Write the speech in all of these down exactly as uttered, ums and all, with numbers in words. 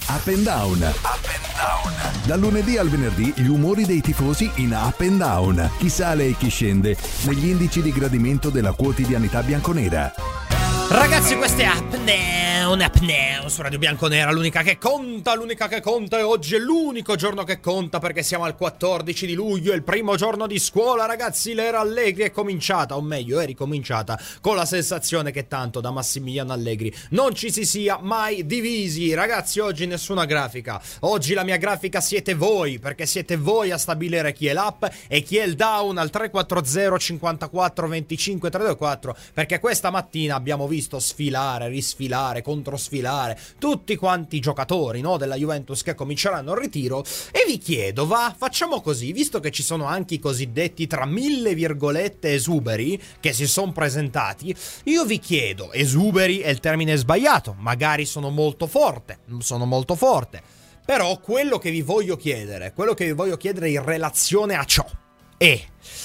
Up and Down. Up and Down. Dal lunedì al venerdì gli umori dei tifosi in Up and Down. Chi sale e chi scende negli indici di gradimento della quotidianità bianconera. Ragazzi, questa è Up and Down, Up and Down su Radio Bianconera, l'unica che conta, l'unica che conta, e oggi è l'unico giorno che conta perché siamo al quattordici di luglio, è il primo giorno di scuola, ragazzi. L'era Allegri è cominciata, o meglio è ricominciata, con la sensazione che tanto da Massimiliano Allegri non ci si sia mai divisi. Ragazzi, oggi nessuna grafica, oggi la mia grafica siete voi, perché siete voi a stabilire chi è l'up e chi è il down al tre quattro zero cinquantaquattro venticinque trecentoventuquattro, perché questa mattina abbiamo visto sfilare, risfilare, controsfilare tutti quanti i giocatori, no, della Juventus che cominceranno il ritiro. E vi chiedo, va, facciamo così, visto che ci sono anche i cosiddetti tra mille virgolette esuberi che si sono presentati, io vi chiedo, esuberi è il termine sbagliato, magari sono molto forte, sono molto forte, però quello che vi voglio chiedere, quello che vi voglio chiedere in relazione a ciò è,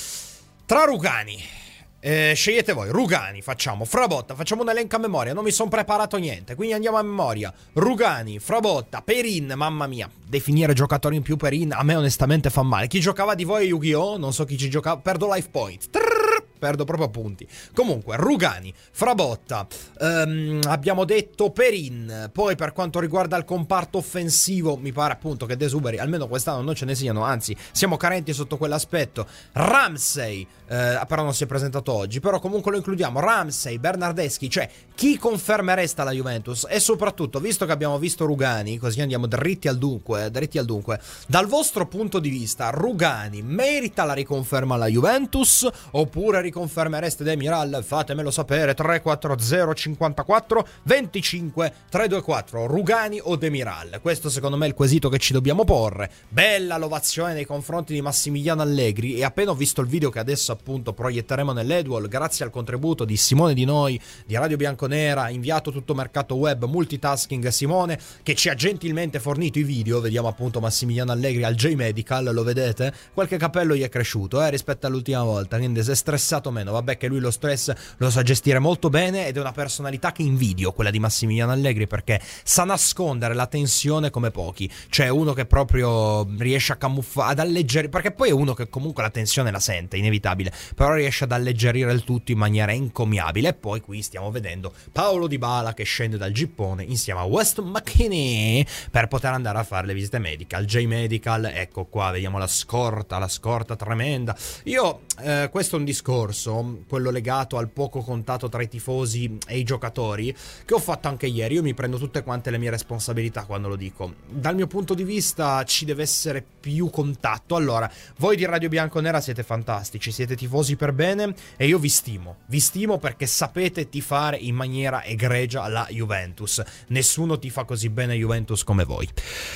tra Rugani, Eh, scegliete voi, Rugani, facciamo, Frabotta, facciamo un elenco a memoria, non mi sono preparato niente, quindi andiamo a memoria. Rugani, Frabotta, Perin, mamma mia, definire giocatori in più Perin a me onestamente fa male. Chi giocava di voi a Yu-Gi-Oh? Non so chi ci giocava, perdo life point. Trrr, perdo proprio punti. Comunque, Rugani, Frabotta, ehm, abbiamo detto Perin. Poi per quanto riguarda il comparto offensivo, mi pare appunto che desuberi almeno quest'anno non ce ne siano, anzi siamo carenti sotto quell'aspetto. Ramsey, eh, però non si è presentato oggi, però comunque lo includiamo. Ramsey, Bernardeschi, cioè chi confermeresta la Juventus? E soprattutto, visto che abbiamo visto Rugani, così andiamo dritti al dunque, dritti al dunque, dal vostro punto di vista Rugani merita la riconferma alla Juventus oppure riconfermereste Demiral? Fatemelo sapere. Tre quattro zero cinquantaquattro venticinque trecentoventuquattro. Rugani o Demiral? Questo secondo me è il quesito che ci dobbiamo porre. Bella l'ovazione nei confronti di Massimiliano Allegri, e appena ho visto il video che adesso appunto proietteremo nell'Edwall, grazie al contributo di Simone Di Noi di Radio Bianconera, inviato tutto mercato web, multitasking Simone, che ci ha gentilmente fornito i video. Vediamo appunto Massimiliano Allegri al J-Medical, lo vedete? Qualche capello gli è cresciuto eh, rispetto all'ultima volta, quindi si è stressato meno. Vabbè che lui lo stress lo sa gestire molto bene ed è una personalità che invidio, quella di Massimiliano Allegri, perché sa nascondere la tensione come pochi. Cioè uno che proprio riesce a camuffare, ad alleggerire, perché poi è uno che comunque la tensione la sente, inevitabile, però riesce ad alleggerire il tutto in maniera encomiabile. E poi qui stiamo vedendo Paolo Dybala che scende dal gippone insieme a Weston McKennie per poter andare a fare le visite mediche al J-Medical. Ecco qua, vediamo la scorta, la scorta tremenda. Io, eh, questo è un discorso, quello legato al poco contatto tra i tifosi e i giocatori, che ho fatto anche ieri. Io mi prendo tutte quante le mie responsabilità quando lo dico. Dal mio punto di vista ci deve essere più contatto. Allora, voi di Radio Bianconera siete fantastici, siete tifosi per bene e io vi stimo, vi stimo perché sapete tifare in maniera egregia la Juventus. Nessuno tifa così bene Juventus come voi.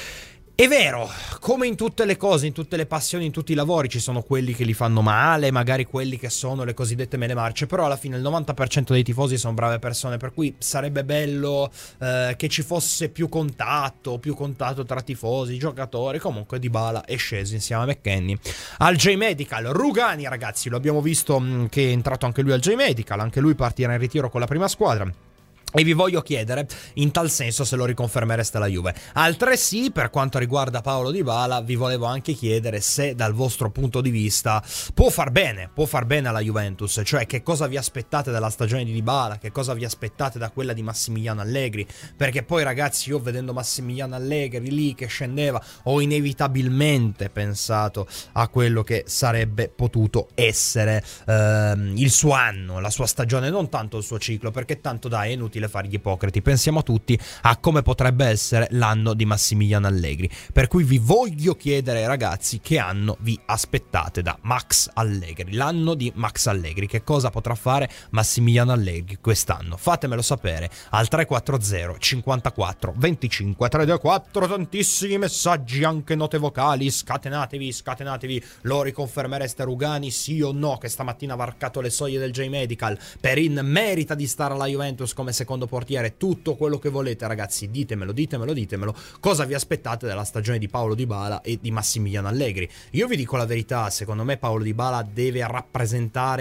È vero, come in tutte le cose, in tutte le passioni, in tutti i lavori ci sono quelli che li fanno male, magari quelli che sono le cosiddette mele marce, però alla fine il novanta per cento dei tifosi sono brave persone, per cui sarebbe bello eh, che ci fosse più contatto, più contatto tra tifosi, giocatori. Comunque Dybala è sceso insieme a McKennie al J-Medical. Rugani, ragazzi, lo abbiamo visto mh, che è entrato anche lui al J-Medical, anche lui partirà in ritiro con la prima squadra. E vi voglio chiedere in tal senso se lo riconfermereste alla Juve. Altresì, per quanto riguarda Paolo Dybala, vi volevo anche chiedere se dal vostro punto di vista può far bene, può far bene alla Juventus, cioè che cosa vi aspettate dalla stagione di Dybala, che cosa vi aspettate da quella di Massimiliano Allegri, perché poi ragazzi, io vedendo Massimiliano Allegri lì che scendeva ho inevitabilmente pensato a quello che sarebbe potuto essere ehm, il suo anno, la sua stagione, non tanto il suo ciclo, perché tanto dai, è inutile fare gli ipocriti, pensiamo tutti a come potrebbe essere l'anno di Massimiliano Allegri, per cui vi voglio chiedere ragazzi che anno vi aspettate da Max Allegri, l'anno di Max Allegri, che cosa potrà fare Massimiliano Allegri quest'anno? Fatemelo sapere al tre quattro zero cinquantaquattro venticinque trecentoventuquattro. Tantissimi messaggi, anche note vocali, scatenatevi, scatenatevi. Lo riconfermereste Rugani, sì o no, che stamattina ha varcato le soglie del J-Medical? Perin merita di stare alla Juventus come secondo portiere? Tutto quello che volete ragazzi, ditemelo, ditemelo, ditemelo. Cosa vi aspettate dalla stagione di Paolo Dybala e di Massimiliano Allegri? Io vi dico la verità, secondo me Paolo Dybala deve rappresentare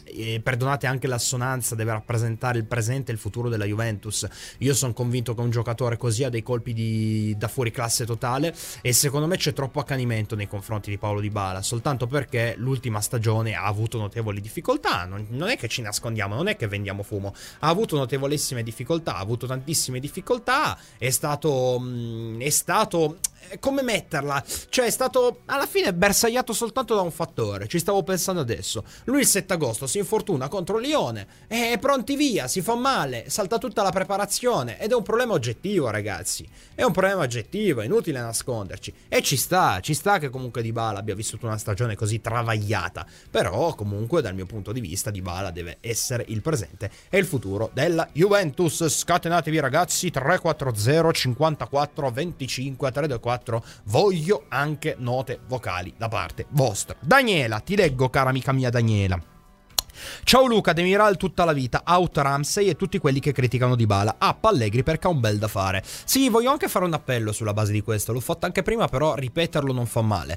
e perdonate anche l'assonanza, deve rappresentare il presente e il futuro della Juventus. Io sono convinto che un giocatore così ha dei colpi di, da fuori classe totale, e secondo me c'è troppo accanimento nei confronti di Paulo Dybala, soltanto perché l'ultima stagione ha avuto notevoli difficoltà. Non, non è che ci nascondiamo, non è che vendiamo fumo, ha avuto notevolissime difficoltà, ha avuto tantissime difficoltà, è stato mh, è stato come metterla, cioè è stato alla fine bersagliato soltanto da un fattore. Ci stavo pensando adesso, lui il sette agosto si infortuna contro Lione e pronti via, si fa male, salta tutta la preparazione, ed è un problema oggettivo, ragazzi, è un problema oggettivo, è inutile nasconderci, e ci sta, ci sta che comunque Dybala abbia vissuto una stagione così travagliata, però comunque dal mio punto di vista Dybala deve essere il presente e il futuro della Juventus. Scatenatevi, ragazzi. Tre quattro zero cinquantaquattro venticinque tre due quattro. Voglio anche note vocali da parte vostra. Daniela, ti leggo, cara amica mia Daniela. Ciao Luca, Demiral tutta la vita, out Ramsey e tutti quelli che criticano Dybala, up Allegri perché ha un bel da fare. Sì, voglio anche fare un appello sulla base di questo, l'ho fatto anche prima, però ripeterlo non fa male.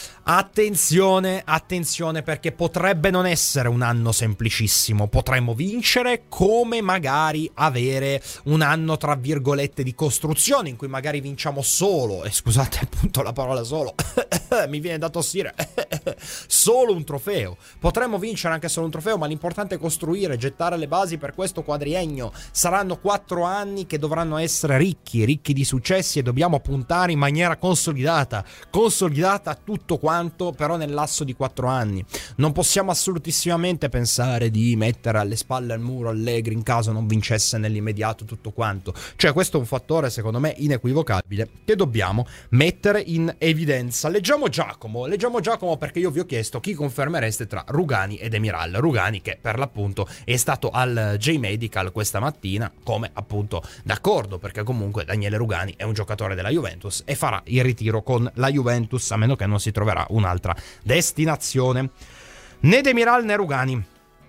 Attenzione, attenzione, perché potrebbe non essere un anno semplicissimo. Potremmo vincere, come magari avere un anno tra virgolette di costruzione, in cui magari vinciamo solo, e scusate appunto la parola solo, mi viene da tossire, solo un trofeo. Potremmo vincere anche solo un trofeo, ma l'importante è costruire, gettare le basi per questo quadriennio. Saranno quattro anni che dovranno essere ricchi, ricchi di successi, e dobbiamo puntare in maniera consolidata, consolidata tutto quanto, però nel lasso di quattro anni. Non possiamo assolutissimamente pensare di mettere alle spalle al muro Allegri in caso non vincesse nell'immediato tutto quanto. Cioè, questo è un fattore secondo me inequivocabile che dobbiamo mettere in evidenza. Leggiamo Giacomo, leggiamo Giacomo perché io vi ho chiesto chi confermereste tra Rugani e Demiral. Rugani che per l'appunto è stato al J-Medical questa mattina, come appunto d'accordo, perché comunque Daniele Rugani è un giocatore della Juventus e farà il ritiro con la Juventus, a meno che non si troverà un'altra destinazione. Né Demiral né Rugani.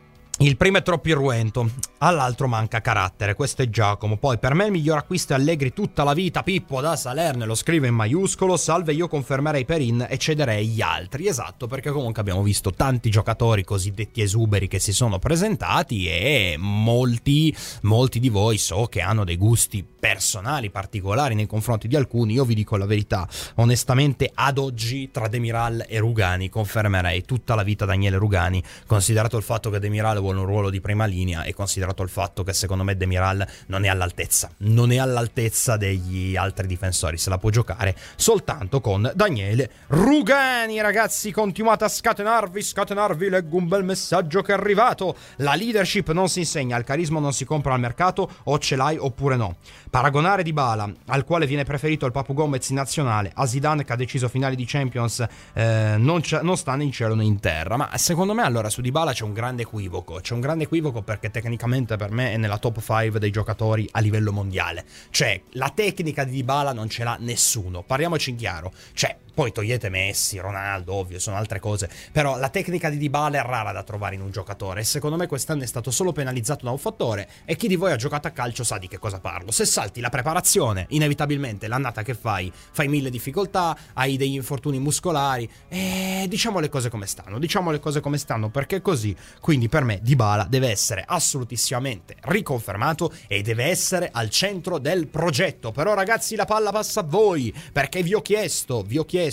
Il primo è troppo irruento, all'altro manca carattere. Questo è Giacomo. Poi per me il miglior acquisto è Allegri tutta la vita. Pippo da Salerne lo scrive in maiuscolo. Salve, io confermerei Perin e cederei gli altri. Esatto, perché comunque abbiamo visto tanti giocatori cosiddetti esuberi che si sono presentati, e molti molti di voi so che hanno dei gusti personali particolari nei confronti di alcuni. Io vi dico la verità, onestamente ad oggi tra Demiral e Rugani confermerei tutta la vita Daniele Rugani, considerato il fatto che Demiral vuole un ruolo di prima linea e considerato il fatto che secondo me Demiral non è all'altezza non è all'altezza degli altri difensori, se la può giocare soltanto con Daniele Rugani. Ragazzi, continuate a scatenarvi, scatenarvi. Leggo un bel messaggio che è arrivato. La leadership non si insegna, il carisma non si compra al mercato, o ce l'hai oppure no. Paragonare Dybala, al quale viene preferito il Papu Gomez in nazionale, a Zidane che ha deciso finali di Champions, eh, non, non sta né in cielo né in terra. Ma secondo me allora su Dybala c'è un grande equivoco. C'è un grande equivoco perché tecnicamente per me è nella top cinque dei giocatori a livello mondiale. Cioè, la tecnica di Dybala non ce l'ha nessuno, parliamoci in chiaro. Cioè, poi togliete Messi, Ronaldo, ovvio, sono altre cose, però la tecnica di Dybala è rara da trovare in un giocatore, e secondo me quest'anno è stato solo penalizzato da un fattore, e chi di voi ha giocato a calcio sa di che cosa parlo. Se salti la preparazione, inevitabilmente l'annata che fai, fai mille difficoltà, hai degli infortuni muscolari, e diciamo le cose come stanno, diciamo le cose come stanno, perché è così. Quindi per me Dybala deve essere assolutissimamente riconfermato e deve essere al centro del progetto. Però ragazzi, la palla passa a voi, perché vi ho chiesto, vi ho chiesto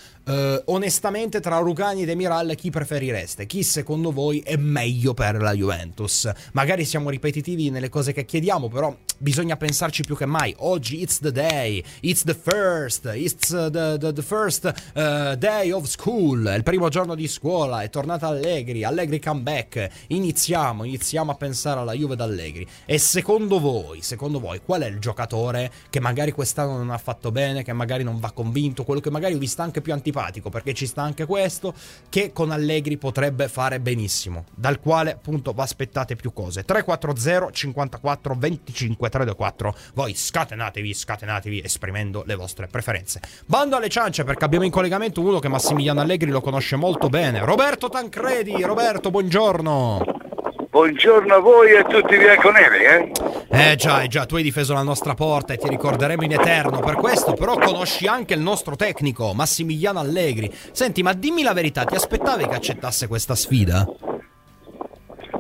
Uh, onestamente tra Rugani e Demiral chi preferireste? Chi secondo voi è meglio per la Juventus? Magari siamo ripetitivi nelle cose che chiediamo, però bisogna pensarci più che mai. Oggi it's the day, it's the first, it's the, the, the first uh, day of school, è il primo giorno di scuola, è tornata Allegri, Allegri comeback, iniziamo, iniziamo a pensare alla Juve d'Allegri. E secondo voi, secondo voi qual è il giocatore che magari quest'anno non ha fatto bene, che magari non va convinto, quello che magari sta anche più antipatico, perché ci sta anche questo, che con Allegri potrebbe fare benissimo, dal quale appunto vi aspettate più cose? Tre quattro zero cinquantaquattro venticinque tre due quattro. Voi scatenatevi, scatenatevi esprimendo le vostre preferenze. Bando alle ciance, perché abbiamo in collegamento uno che Massimiliano Allegri lo conosce molto bene, Roberto Tancredi. Roberto, buongiorno. Buongiorno a voi e a tutti i bianconeri, eh? Eh già, eh già, tu hai difeso la nostra porta e ti ricorderemo in eterno per questo, però conosci anche il nostro tecnico, Massimiliano Allegri. Senti, ma dimmi la verità, ti aspettavi che accettasse questa sfida?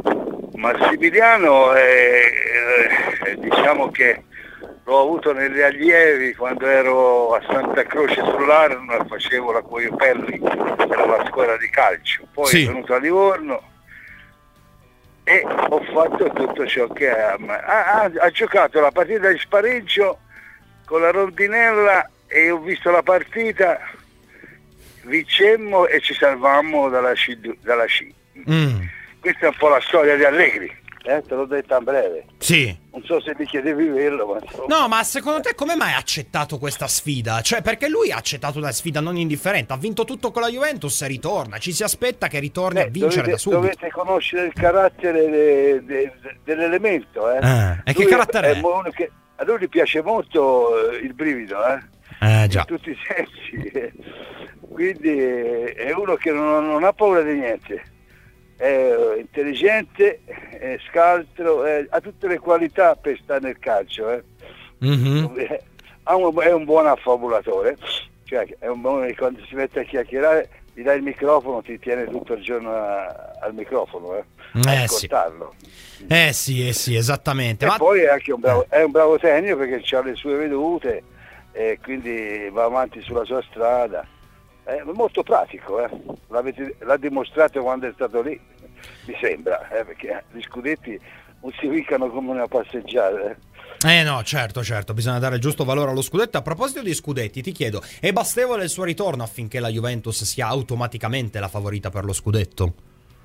Massimiliano è, è, diciamo che l'ho avuto negli allievi quando ero a Santa Croce sull'Arno, facevo la Coiopelli, era la scuola di calcio, poi sì. È venuto a Livorno e ho fatto tutto ciò che ha, ha, ha giocato la partita di spareggio con la rondinella e ho visto la partita, vincemmo e ci salvammo dalla C. Dalla C. Mm. Questa è un po' la storia di Allegri. Eh, te l'ho detta in breve. Sì. Non so se mi chiedevi quello, ma insomma. No, ma secondo te come mai ha accettato questa sfida? Cioè, perché lui ha accettato una sfida non indifferente, ha vinto tutto con la Juventus e ritorna, ci si aspetta che ritorni eh, a vincere dovete, da subito. Dovete conoscere il carattere de, de, de, dell'elemento, eh. eh e lui che carattere è? è? Che, a lui gli piace molto il brivido, eh. Eh già. In tutti i sensi. Quindi è uno che non, non ha paura di niente. È intelligente, è scaltro, è, ha tutte le qualità per stare nel calcio, eh. Mm-hmm. Ha un, è un buon affabulatore, cioè è un buon che quando si mette a chiacchierare gli dai il microfono, ti tiene tutto il giorno a, al microfono, eh, eh ascoltarlo. Sì. Eh sì, eh sì, esattamente. E Ma... poi è anche un bravo, è un bravo tecnico perché ha le sue vedute e quindi va avanti sulla sua strada. È molto pratico, eh. L'ha dimostrato quando è stato lì, mi sembra, eh, perché gli scudetti non si vincano come una passeggiata. Eh. eh no, certo, certo, bisogna dare il giusto valore allo scudetto. A proposito di scudetti, ti chiedo, è bastevole il suo ritorno affinché la Juventus sia automaticamente la favorita per lo scudetto?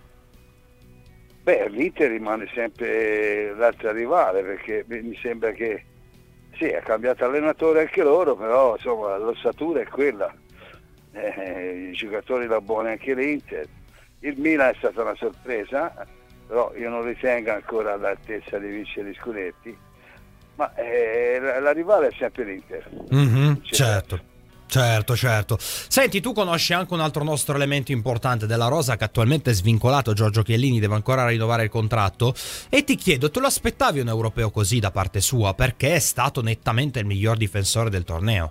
Beh, l'Inter rimane sempre l'altra rivale, perché mi sembra che sì, ha cambiato allenatore anche loro, però insomma l'ossatura è quella. Eh, i giocatori la buona anche l'Inter. Il Milan è stata una sorpresa, però io non ritengo ancora all'altezza di vincere gli scudetti, ma eh, la, la rivale è sempre l'Inter. Mm-hmm, certo, certo, certo. Senti, tu conosci anche un altro nostro elemento importante della rosa che attualmente è svincolato, Giorgio Chiellini, deve ancora rinnovare il contratto, e ti chiedo, te lo aspettavi un europeo così da parte sua? Perché è stato nettamente il miglior difensore del torneo.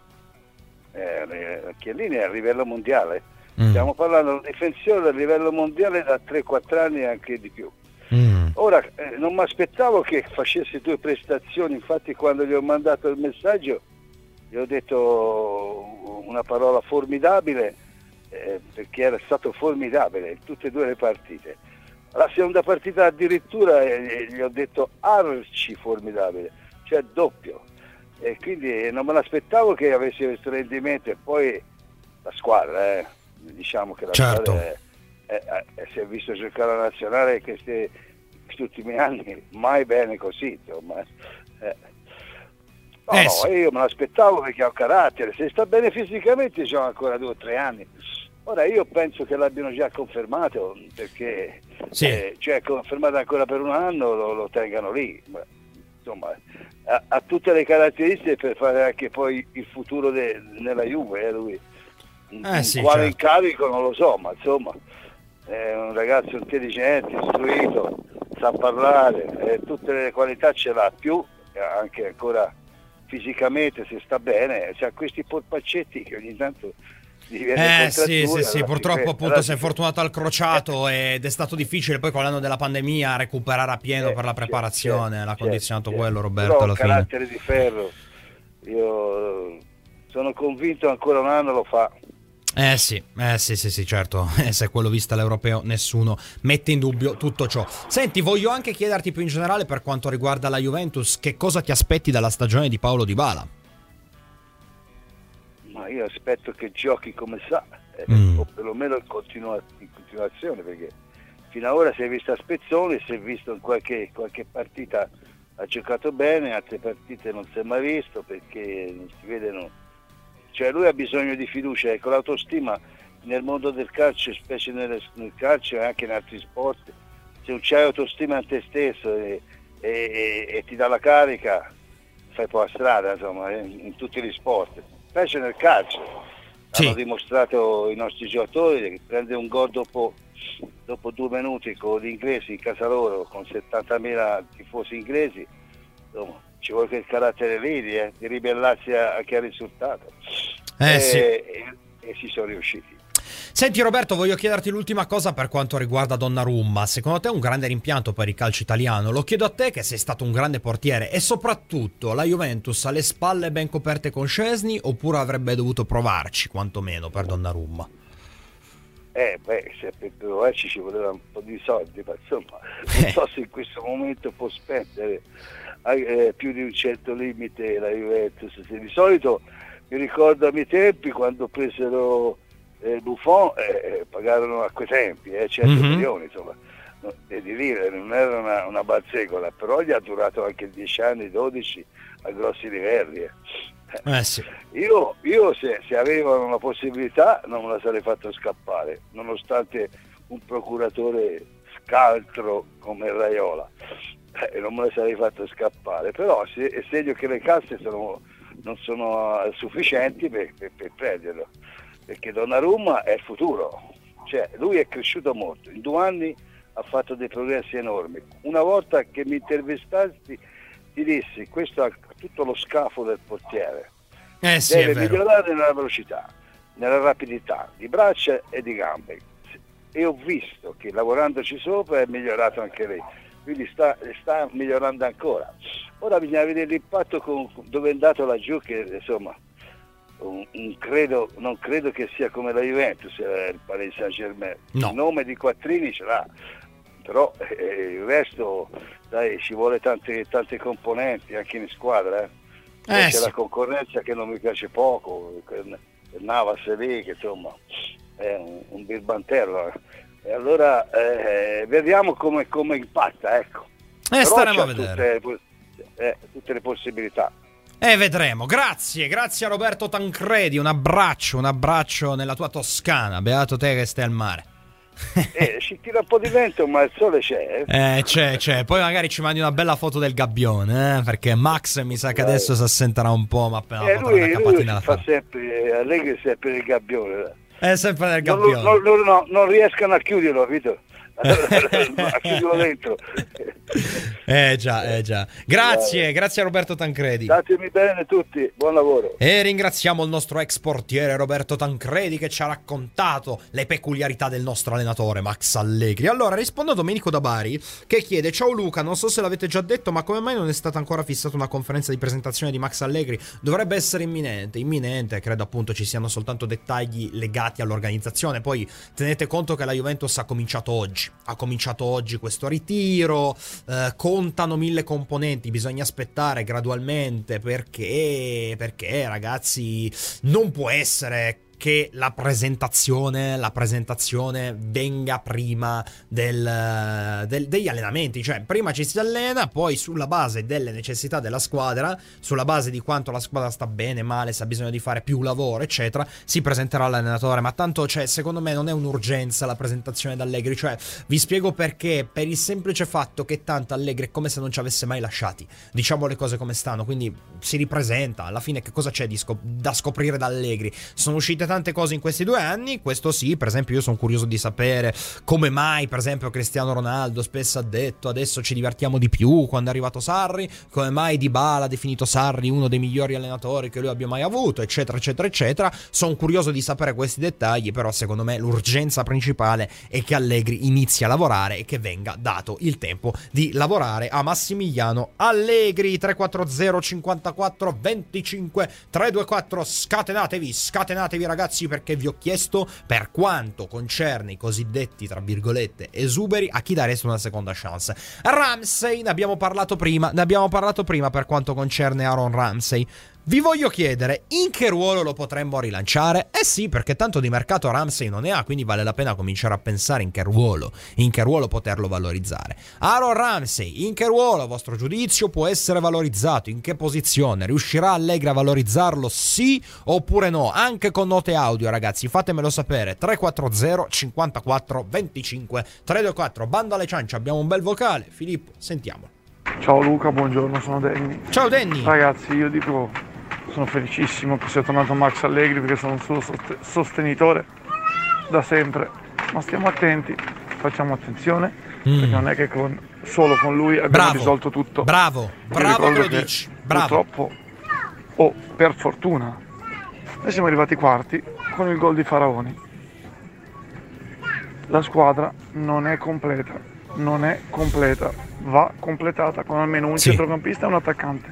Eh, Chiellini è a livello mondiale, mm. stiamo parlando di un difensore a livello mondiale da tre quattro anni e anche di più. Mm. Ora eh, non mi aspettavo che facesse due prestazioni, infatti quando gli ho mandato il messaggio gli ho detto una parola formidabile, eh, perché era stato formidabile in tutte e due le partite. La seconda partita addirittura eh, gli ho detto arci formidabile, cioè doppio. E quindi non me l'aspettavo che avesse questo rendimento. E poi la squadra, eh, diciamo che la certo. squadra è, è, è, è, si è visto giocare alla nazionale questi, questi ultimi anni mai bene così, insomma. Eh. No, eh, no, sì. io me l'aspettavo perché ha un carattere, se sta bene fisicamente gioca ancora due o tre anni. Ora io penso che l'abbiano già confermato, perché sì. eh, cioè confermato ancora per un anno, lo, lo tengano lì. Insomma, ha, ha tutte le caratteristiche per fare anche poi il futuro de, nella Juve, eh, lui. Eh, sì, quale certo. incarico non lo so, ma insomma è un ragazzo intelligente, istruito, sa parlare, eh, tutte le qualità ce l'ha, più anche ancora fisicamente, se sta bene, c'ha questi polpaccetti che ogni tanto Eh sì, sì, sì, purtroppo difesa, appunto si è fortunato al crociato eh. ed è stato difficile poi con l'anno della pandemia recuperare a pieno eh, per la preparazione, c'è, l'ha c'è, condizionato c'è. quello Roberto Però alla un carattere di ferro, io sono convinto ancora un anno lo fa. Eh sì, eh sì, sì, sì, certo, eh, se quello vista l'europeo nessuno mette in dubbio tutto ciò. Senti, voglio anche chiederti più in generale per quanto riguarda la Juventus, che cosa ti aspetti dalla stagione di Paulo Dybala? Ma io aspetto che giochi come sa, eh, mm. o perlomeno in, continua- in continuazione, perché fino ad ora si è visto a spezzoni, si è visto in qualche, qualche partita ha giocato bene, altre partite non si è mai visto perché non si vedono. Cioè lui ha bisogno di fiducia, ecco, l'autostima nel mondo del calcio, specie nel, nel calcio e anche in altri sport, se non c'hai autostima in te stesso e, e, e ti dà la carica, fai poi la strada, insomma, in, in tutti gli sport, specie nel calcio. Sì. Hanno dimostrato i nostri giocatori che prende un gol dopo, dopo due minuti con gli inglesi in casa loro, con settantamila tifosi inglesi, insomma, ci vuole quel carattere lì di, eh, di ribellarsi anche al risultato eh, e, sì. e, e si sono riusciti. Senti Roberto, voglio chiederti l'ultima cosa per quanto riguarda Donnarumma. Secondo te è un grande rimpianto per il calcio italiano? Lo chiedo a te che sei stato un grande portiere, e soprattutto la Juventus ha le spalle ben coperte con Szczęsny oppure avrebbe dovuto provarci quantomeno per Donnarumma? Eh beh, se per provarci ci voleva un po' di soldi, ma insomma non so se in questo momento può spendere eh, più di un certo limite la Juventus. Se di solito mi ricordo ai miei tempi quando presero eh, Buffon, eh, pagarono a quei tempi eh, cento mm-hmm. milioni, insomma, no, e di lire, non era una, una bazzecola, però gli ha durato anche dieci anni, dodici a grossi livelli. Eh. Eh sì. Io, io se, se avevano una possibilità non me la sarei fatto scappare, nonostante un procuratore scaltro come Raiola, eh, non me la sarei fatto scappare, però se, è segno che le casse sono, non sono uh, sufficienti per, per, per prenderlo, perché Donnarumma è il futuro, cioè lui è cresciuto molto, in due anni ha fatto dei progressi enormi. Una volta che mi intervistasti ti dissi, questo ha tutto lo scafo del portiere, eh sì, deve migliorare nella velocità, nella rapidità di braccia e di gambe, e ho visto che lavorandoci sopra è migliorato anche lei, quindi sta, sta migliorando ancora. Ora bisogna vedere l'impatto con, dove è andato laggiù, che insomma un, un credo, non credo che sia come la Juventus, il Paris Saint-Germain, no. Il nome di Quattrini ce l'ha, però eh, il resto dai, ci vuole tante, tante componenti anche in squadra, eh. Eh, c'è sì. la concorrenza che non mi piace poco, il Navas lì che insomma è un, un birbantello, e allora eh, vediamo come, come impatta, ecco. Eh, staremo a vedere tutte, eh, tutte le possibilità. E vedremo. Grazie, grazie a Roberto Tancredi, un abbraccio, un abbraccio nella tua Toscana, beato te che stai al mare. Eh, ci tira un po' di vento, ma il sole c'è. Eh, c'è, c'è. Poi magari ci mandi una bella foto del gabbione, eh? Perché Max mi sa che adesso si assenterà un po', ma appena eh, la foto lui, della lui capatina la fa fa. sempre, Allegri sempre il gabbione. È sempre nel Non, gabbione. non, non, no, non riescono a chiuderlo, capito? A chiuderlo dentro. Eh già, eh già. Grazie, grazie a Roberto Tancredi. Statemi bene tutti, buon lavoro. E ringraziamo il nostro ex portiere Roberto Tancredi che ci ha raccontato le peculiarità del nostro allenatore Max Allegri. Allora rispondo a Domenico da Bari che chiede: ciao Luca, non so se l'avete già detto, ma come mai non è stata ancora fissata una conferenza di presentazione di Max Allegri? Dovrebbe essere imminente, imminente, credo appunto ci siano soltanto dettagli legati all'organizzazione. Poi tenete conto che la Juventus ha cominciato oggi ha cominciato oggi questo ritiro, eh, contano mille componenti, bisogna aspettare gradualmente, perché perché ragazzi non può essere che la presentazione la presentazione venga prima del, del, degli allenamenti, cioè prima ci si allena, poi sulla base delle necessità della squadra, sulla base di quanto la squadra sta bene, male, se ha bisogno di fare più lavoro eccetera, si presenterà l'allenatore. Ma tanto, cioè, secondo me non è un'urgenza la presentazione d'Allegri, cioè vi spiego perché: per il semplice fatto che tanto Allegri è come se non ci avesse mai lasciati, diciamo le cose come stanno, quindi si ripresenta. Alla fine che cosa c'è di scop- da scoprire da Allegri? Sono uscite tante cose in questi due anni, questo sì. Per esempio io sono curioso di sapere come mai per esempio Cristiano Ronaldo spesso ha detto adesso ci divertiamo di più quando è arrivato Sarri, come mai Dybala ha definito Sarri uno dei migliori allenatori che lui abbia mai avuto, eccetera eccetera eccetera. Sono curioso di sapere questi dettagli, però secondo me l'urgenza principale è che Allegri inizi a lavorare e che venga dato il tempo di lavorare a Massimiliano Allegri. Tre quattro zero cinquantaquattro venticinque trecentoventiquattro, scatenatevi scatenatevi ragazzi, perché vi ho chiesto per quanto concerne i cosiddetti tra virgolette esuberi a chi dareste una seconda chance. Ramsey, ne abbiamo parlato prima ne abbiamo parlato prima per quanto concerne Aaron Ramsey. Vi voglio chiedere in che ruolo lo potremmo rilanciare? Eh sì, perché tanto di mercato Ramsey non ne ha, quindi vale la pena cominciare a pensare in che ruolo, in che ruolo poterlo valorizzare. Aaron Ramsey, in che ruolo a vostro giudizio può essere valorizzato? In che posizione? Riuscirà Allegri a valorizzarlo? Sì oppure no? Anche con note audio, ragazzi, fatemelo sapere. Tre quattro zero cinquantaquattro venticinque trecentoventiquattro. Banda alle ciance, abbiamo un bel vocale. Filippo, sentiamolo. Ciao Luca, buongiorno, sono Danny. Ciao Danny. Ragazzi, io dico, sono felicissimo che sia tornato Max Allegri perché sono un suo sostenitore da sempre, ma stiamo attenti, facciamo attenzione, mm. perché non è che con, solo con lui abbiamo bravo, risolto tutto. Bravo, bravo che lo che dici, bravo. Purtroppo, o oh, per fortuna, noi siamo arrivati quarti con il gol di Faraoni. La squadra non è completa, non è completa, va completata con almeno un sì. centrocampista e un attaccante.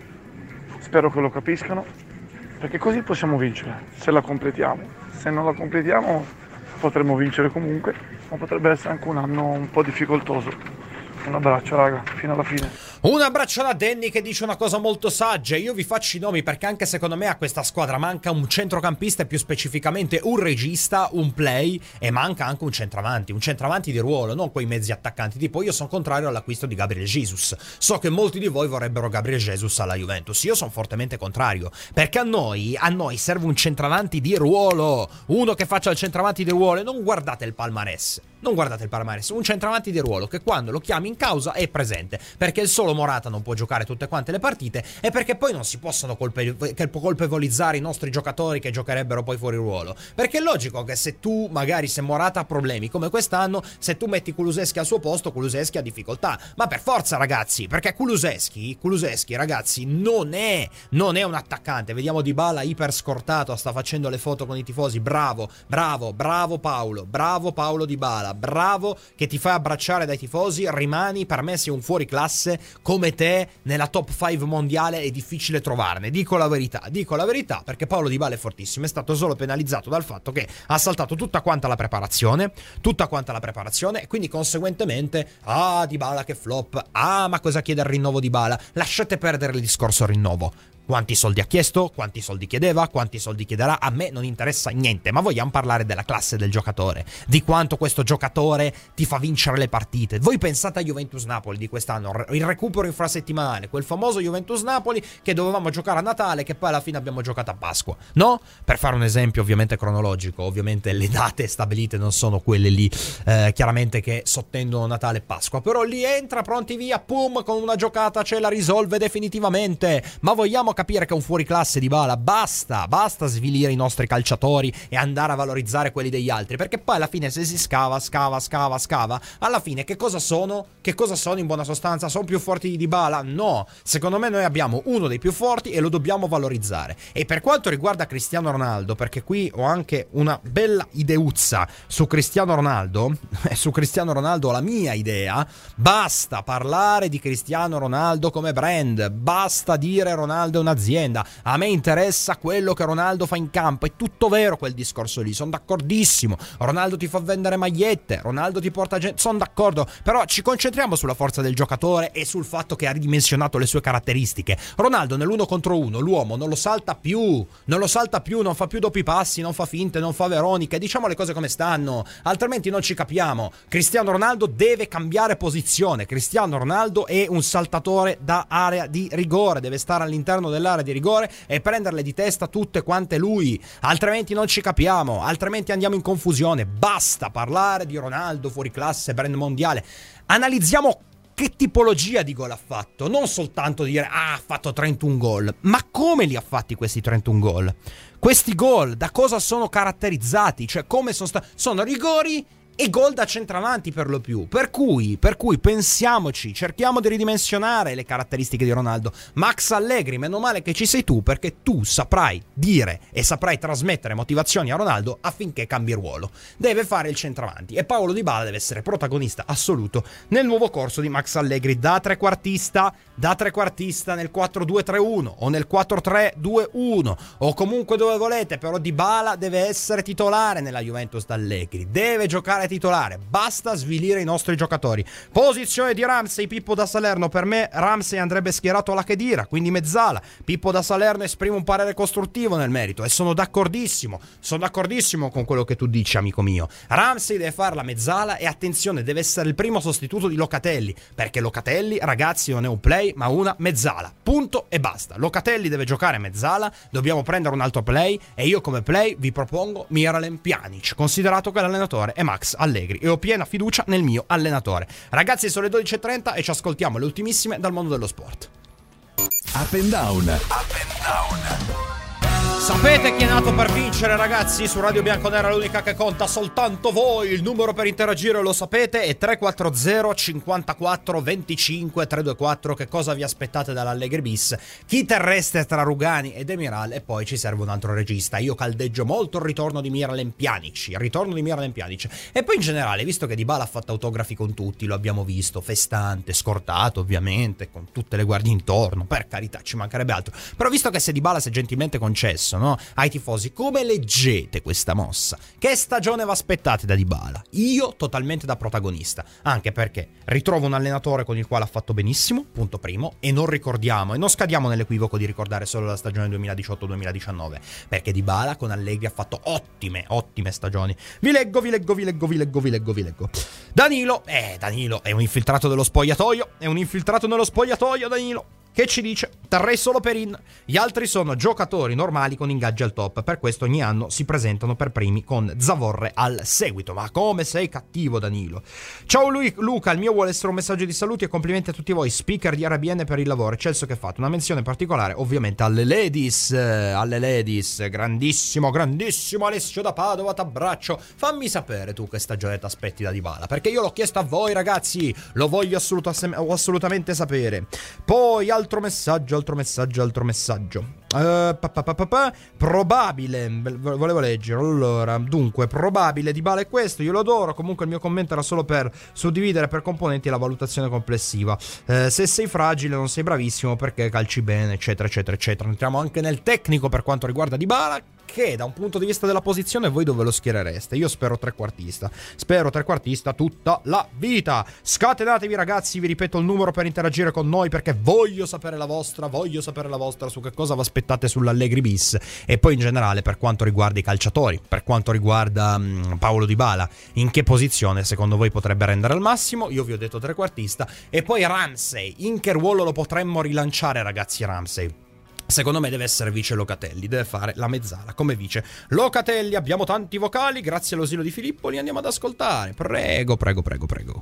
Spero che lo capiscano, perché così possiamo vincere, se la completiamo. Se non la completiamo potremmo vincere comunque, ma potrebbe essere anche un anno un po' difficoltoso. Un abbraccio raga, fino alla fine. Un abbraccio da Danny che dice una cosa molto saggia. Io vi faccio i nomi perché anche secondo me a questa squadra manca un centrocampista e più specificamente un regista, un play, e manca anche un centravanti, un centravanti di ruolo, non quei mezzi attaccanti. Tipo io sono contrario all'acquisto di Gabriel Jesus. So che molti di voi vorrebbero Gabriel Jesus alla Juventus. Io sono fortemente contrario, perché a noi, a noi serve un centravanti di ruolo, uno che faccia il centravanti di ruolo. E non guardate il palmarès, non guardate il palmarès, un centravanti di ruolo che quando lo chiami in causa è presente, perché il solo Morata non può giocare tutte quante le partite e perché poi non si possono colpe- colpevolizzare i nostri giocatori che giocherebbero poi fuori ruolo, perché è logico che se tu magari se Morata ha problemi come quest'anno, se tu metti Kulusevski al suo posto, Kulusevski ha difficoltà, ma per forza ragazzi, perché Kulusevski Kulusevski ragazzi non è non è un attaccante. Vediamo Dybala iper scortato, sta facendo le foto con i tifosi. Bravo, bravo, bravo Paolo, bravo Paolo Dybala, bravo che ti fai abbracciare dai tifosi, rimani, per me sei un fuoriclasse, come te nella top cinque mondiale è difficile trovarne, dico la verità, dico la verità, perché Paolo Dybala è fortissimo, è stato solo penalizzato dal fatto che ha saltato tutta quanta la preparazione, tutta quanta la preparazione e quindi conseguentemente, ah Dybala che flop, ah ma cosa chiede il rinnovo Dybala, lasciate perdere il discorso rinnovo. Quanti soldi ha chiesto? Quanti soldi chiedeva? Quanti soldi chiederà? A me non interessa niente, ma vogliamo parlare della classe del giocatore, di quanto questo giocatore ti fa vincere le partite. Voi pensate a Juventus-Napoli di quest'anno, il recupero infrasettimanale, quel famoso Juventus-Napoli che dovevamo giocare a Natale, che poi alla fine abbiamo giocato a Pasqua, no? Per fare un esempio ovviamente cronologico, ovviamente le date stabilite non sono quelle lì, eh, chiaramente che sottendono Natale e Pasqua, però lì entra pronti via, pum, con una giocata ce la risolve definitivamente. Ma vogliamo capire che è un fuoriclasse Dybala, basta, basta svilire i nostri calciatori e andare a valorizzare quelli degli altri, perché poi alla fine se si scava, scava, scava, scava, alla fine che cosa sono? Che cosa sono in buona sostanza? Sono più forti di Dybala? No, secondo me noi abbiamo uno dei più forti e lo dobbiamo valorizzare. E per quanto riguarda Cristiano Ronaldo, perché qui ho anche una bella ideuzza su Cristiano Ronaldo, e su Cristiano Ronaldo ho la mia idea, basta parlare di Cristiano Ronaldo come brand, basta dire Ronaldo è un'azienda, a me interessa quello che Ronaldo fa in campo, è tutto vero quel discorso lì, sono d'accordissimo, Ronaldo ti fa vendere magliette, Ronaldo ti porta gente, sono d'accordo, però ci concentriamo sulla forza del giocatore e sul fatto che ha ridimensionato le sue caratteristiche. Ronaldo nell'uno contro uno, l'uomo non lo salta più, non lo salta più, non fa più doppi passi, non fa finte, non fa veroniche, diciamo le cose come stanno, altrimenti non ci capiamo. Cristiano Ronaldo deve cambiare posizione, Cristiano Ronaldo è un saltatore da area di rigore, deve stare all'interno dell'area di rigore e prenderle di testa tutte quante lui, altrimenti non ci capiamo, altrimenti andiamo in confusione. Basta parlare di Ronaldo fuori classe, brand mondiale, analizziamo che tipologia di gol ha fatto, non soltanto dire ah ha fatto trentuno gol, ma come li ha fatti questi trentuno gol, questi gol da cosa sono caratterizzati, cioè come sono stati, sono rigori e gol da centravanti per lo più, per cui, per cui pensiamoci, cerchiamo di ridimensionare le caratteristiche di Ronaldo. Max Allegri, meno male che ci sei tu, perché tu saprai dire e saprai trasmettere motivazioni a Ronaldo affinché cambi ruolo, deve fare il centravanti e Paolo Dybala deve essere protagonista assoluto nel nuovo corso di Max Allegri, da trequartista, da trequartista nel quattro due tre uno o nel quattro tre due uno o comunque dove volete, però Dybala deve essere titolare nella Juventus d'Allegri, deve giocare titolare, basta svilire i nostri giocatori. Posizione di Ramsey, Pippo da Salerno, per me Ramsey andrebbe schierato alla Khedira, quindi mezzala. Pippo da Salerno esprime un parere costruttivo nel merito e sono d'accordissimo, sono d'accordissimo con quello che tu dici, amico mio. Ramsey deve fare la mezzala e attenzione, deve essere il primo sostituto di Locatelli, perché Locatelli, ragazzi, non è un play ma una mezzala, punto e basta. Locatelli deve giocare mezzala, dobbiamo prendere un altro play e io come play vi propongo Miralem Pjanic, considerato che l'allenatore è Max Allegri e ho piena fiducia nel mio allenatore. Ragazzi, sono le dodici e trenta e ci ascoltiamo le ultimissime dal mondo dello sport. Up and down, up and down. Sapete chi è nato per vincere, ragazzi? Su Radio Bianconera l'unica che conta, soltanto voi. Il numero per interagire lo sapete, è tre quattro zero cinquantaquattro venticinque trecentoventuquattro. Che cosa vi aspettate dall'Allegri bis? Chi terreste tra Rugani e Demiral? E poi ci serve un altro regista. Io caldeggio molto il ritorno di Miralem Pjanic. Il ritorno di Miralem Pjanic. E poi in generale, visto che Dybala ha fatto autografi con tutti, lo abbiamo visto, festante, scortato ovviamente, con tutte le guardie intorno, per carità, ci mancherebbe altro. Però visto che se Dybala si è gentilmente concesso, no, ai tifosi, come leggete questa mossa? Che stagione vi aspettate da Dybala? Io totalmente da protagonista, anche perché ritrovo un allenatore con il quale ha fatto benissimo, punto primo, e non ricordiamo e non scadiamo nell'equivoco di ricordare solo la stagione duemiladiciotto duemiladiciannove, perché Dybala con Allegri ha fatto ottime, ottime stagioni. Vi leggo, vi leggo, vi leggo, vi leggo, vi leggo, vi leggo. Danilo, eh, Danilo è un infiltrato dello spogliatoio, è un infiltrato nello spogliatoio Danilo. Che ci dice? Terrei solo Perin. Gli altri sono giocatori normali con ingaggi al top. Per questo ogni anno si presentano per primi con Zavorre al seguito. Ma come sei cattivo, Danilo. Ciao lui, Luca, il mio vuole essere un messaggio di saluti e complimenti a tutti voi speaker di Arabiene per il lavoro eccelso che fate. Una menzione particolare ovviamente alle ladies. eh, Alle ladies. Grandissimo, grandissimo Alessio da Padova, t'abbraccio. Fammi sapere tu che stagione ti aspetti da Dybala, perché io l'ho chiesto a voi, ragazzi. Lo voglio assoluta- assolutamente sapere. Poi al Altro messaggio, altro messaggio, altro messaggio. Uh, pa, pa, pa, pa, pa. Probabile, volevo leggere. Allora, dunque, probabile Dybala è questo. Io lo adoro. Comunque, il mio commento era solo per suddividere per componenti la valutazione complessiva. Uh, se sei fragile, non sei bravissimo perché calci bene, eccetera, eccetera, eccetera. Entriamo anche nel tecnico per quanto riguarda Dybala, che da un punto di vista della posizione voi dove lo schierereste? Io spero trequartista. Spero trequartista tutta la vita. Scatenatevi, ragazzi, vi ripeto il numero per interagire con noi perché voglio sapere la vostra, voglio sapere la vostra su che cosa vi aspettate sull'Allegri bis e poi in generale per quanto riguarda i calciatori, per quanto riguarda um, Paolo Dybala, in che posizione secondo voi potrebbe rendere al massimo? Io vi ho detto trequartista. E poi Ramsey, in che ruolo lo potremmo rilanciare, ragazzi? Ramsey secondo me deve essere vice Locatelli, deve fare la mezzala come vice Locatelli. Abbiamo tanti vocali, grazie all'asilo di Filippo, li andiamo ad ascoltare. Prego, prego, prego, prego.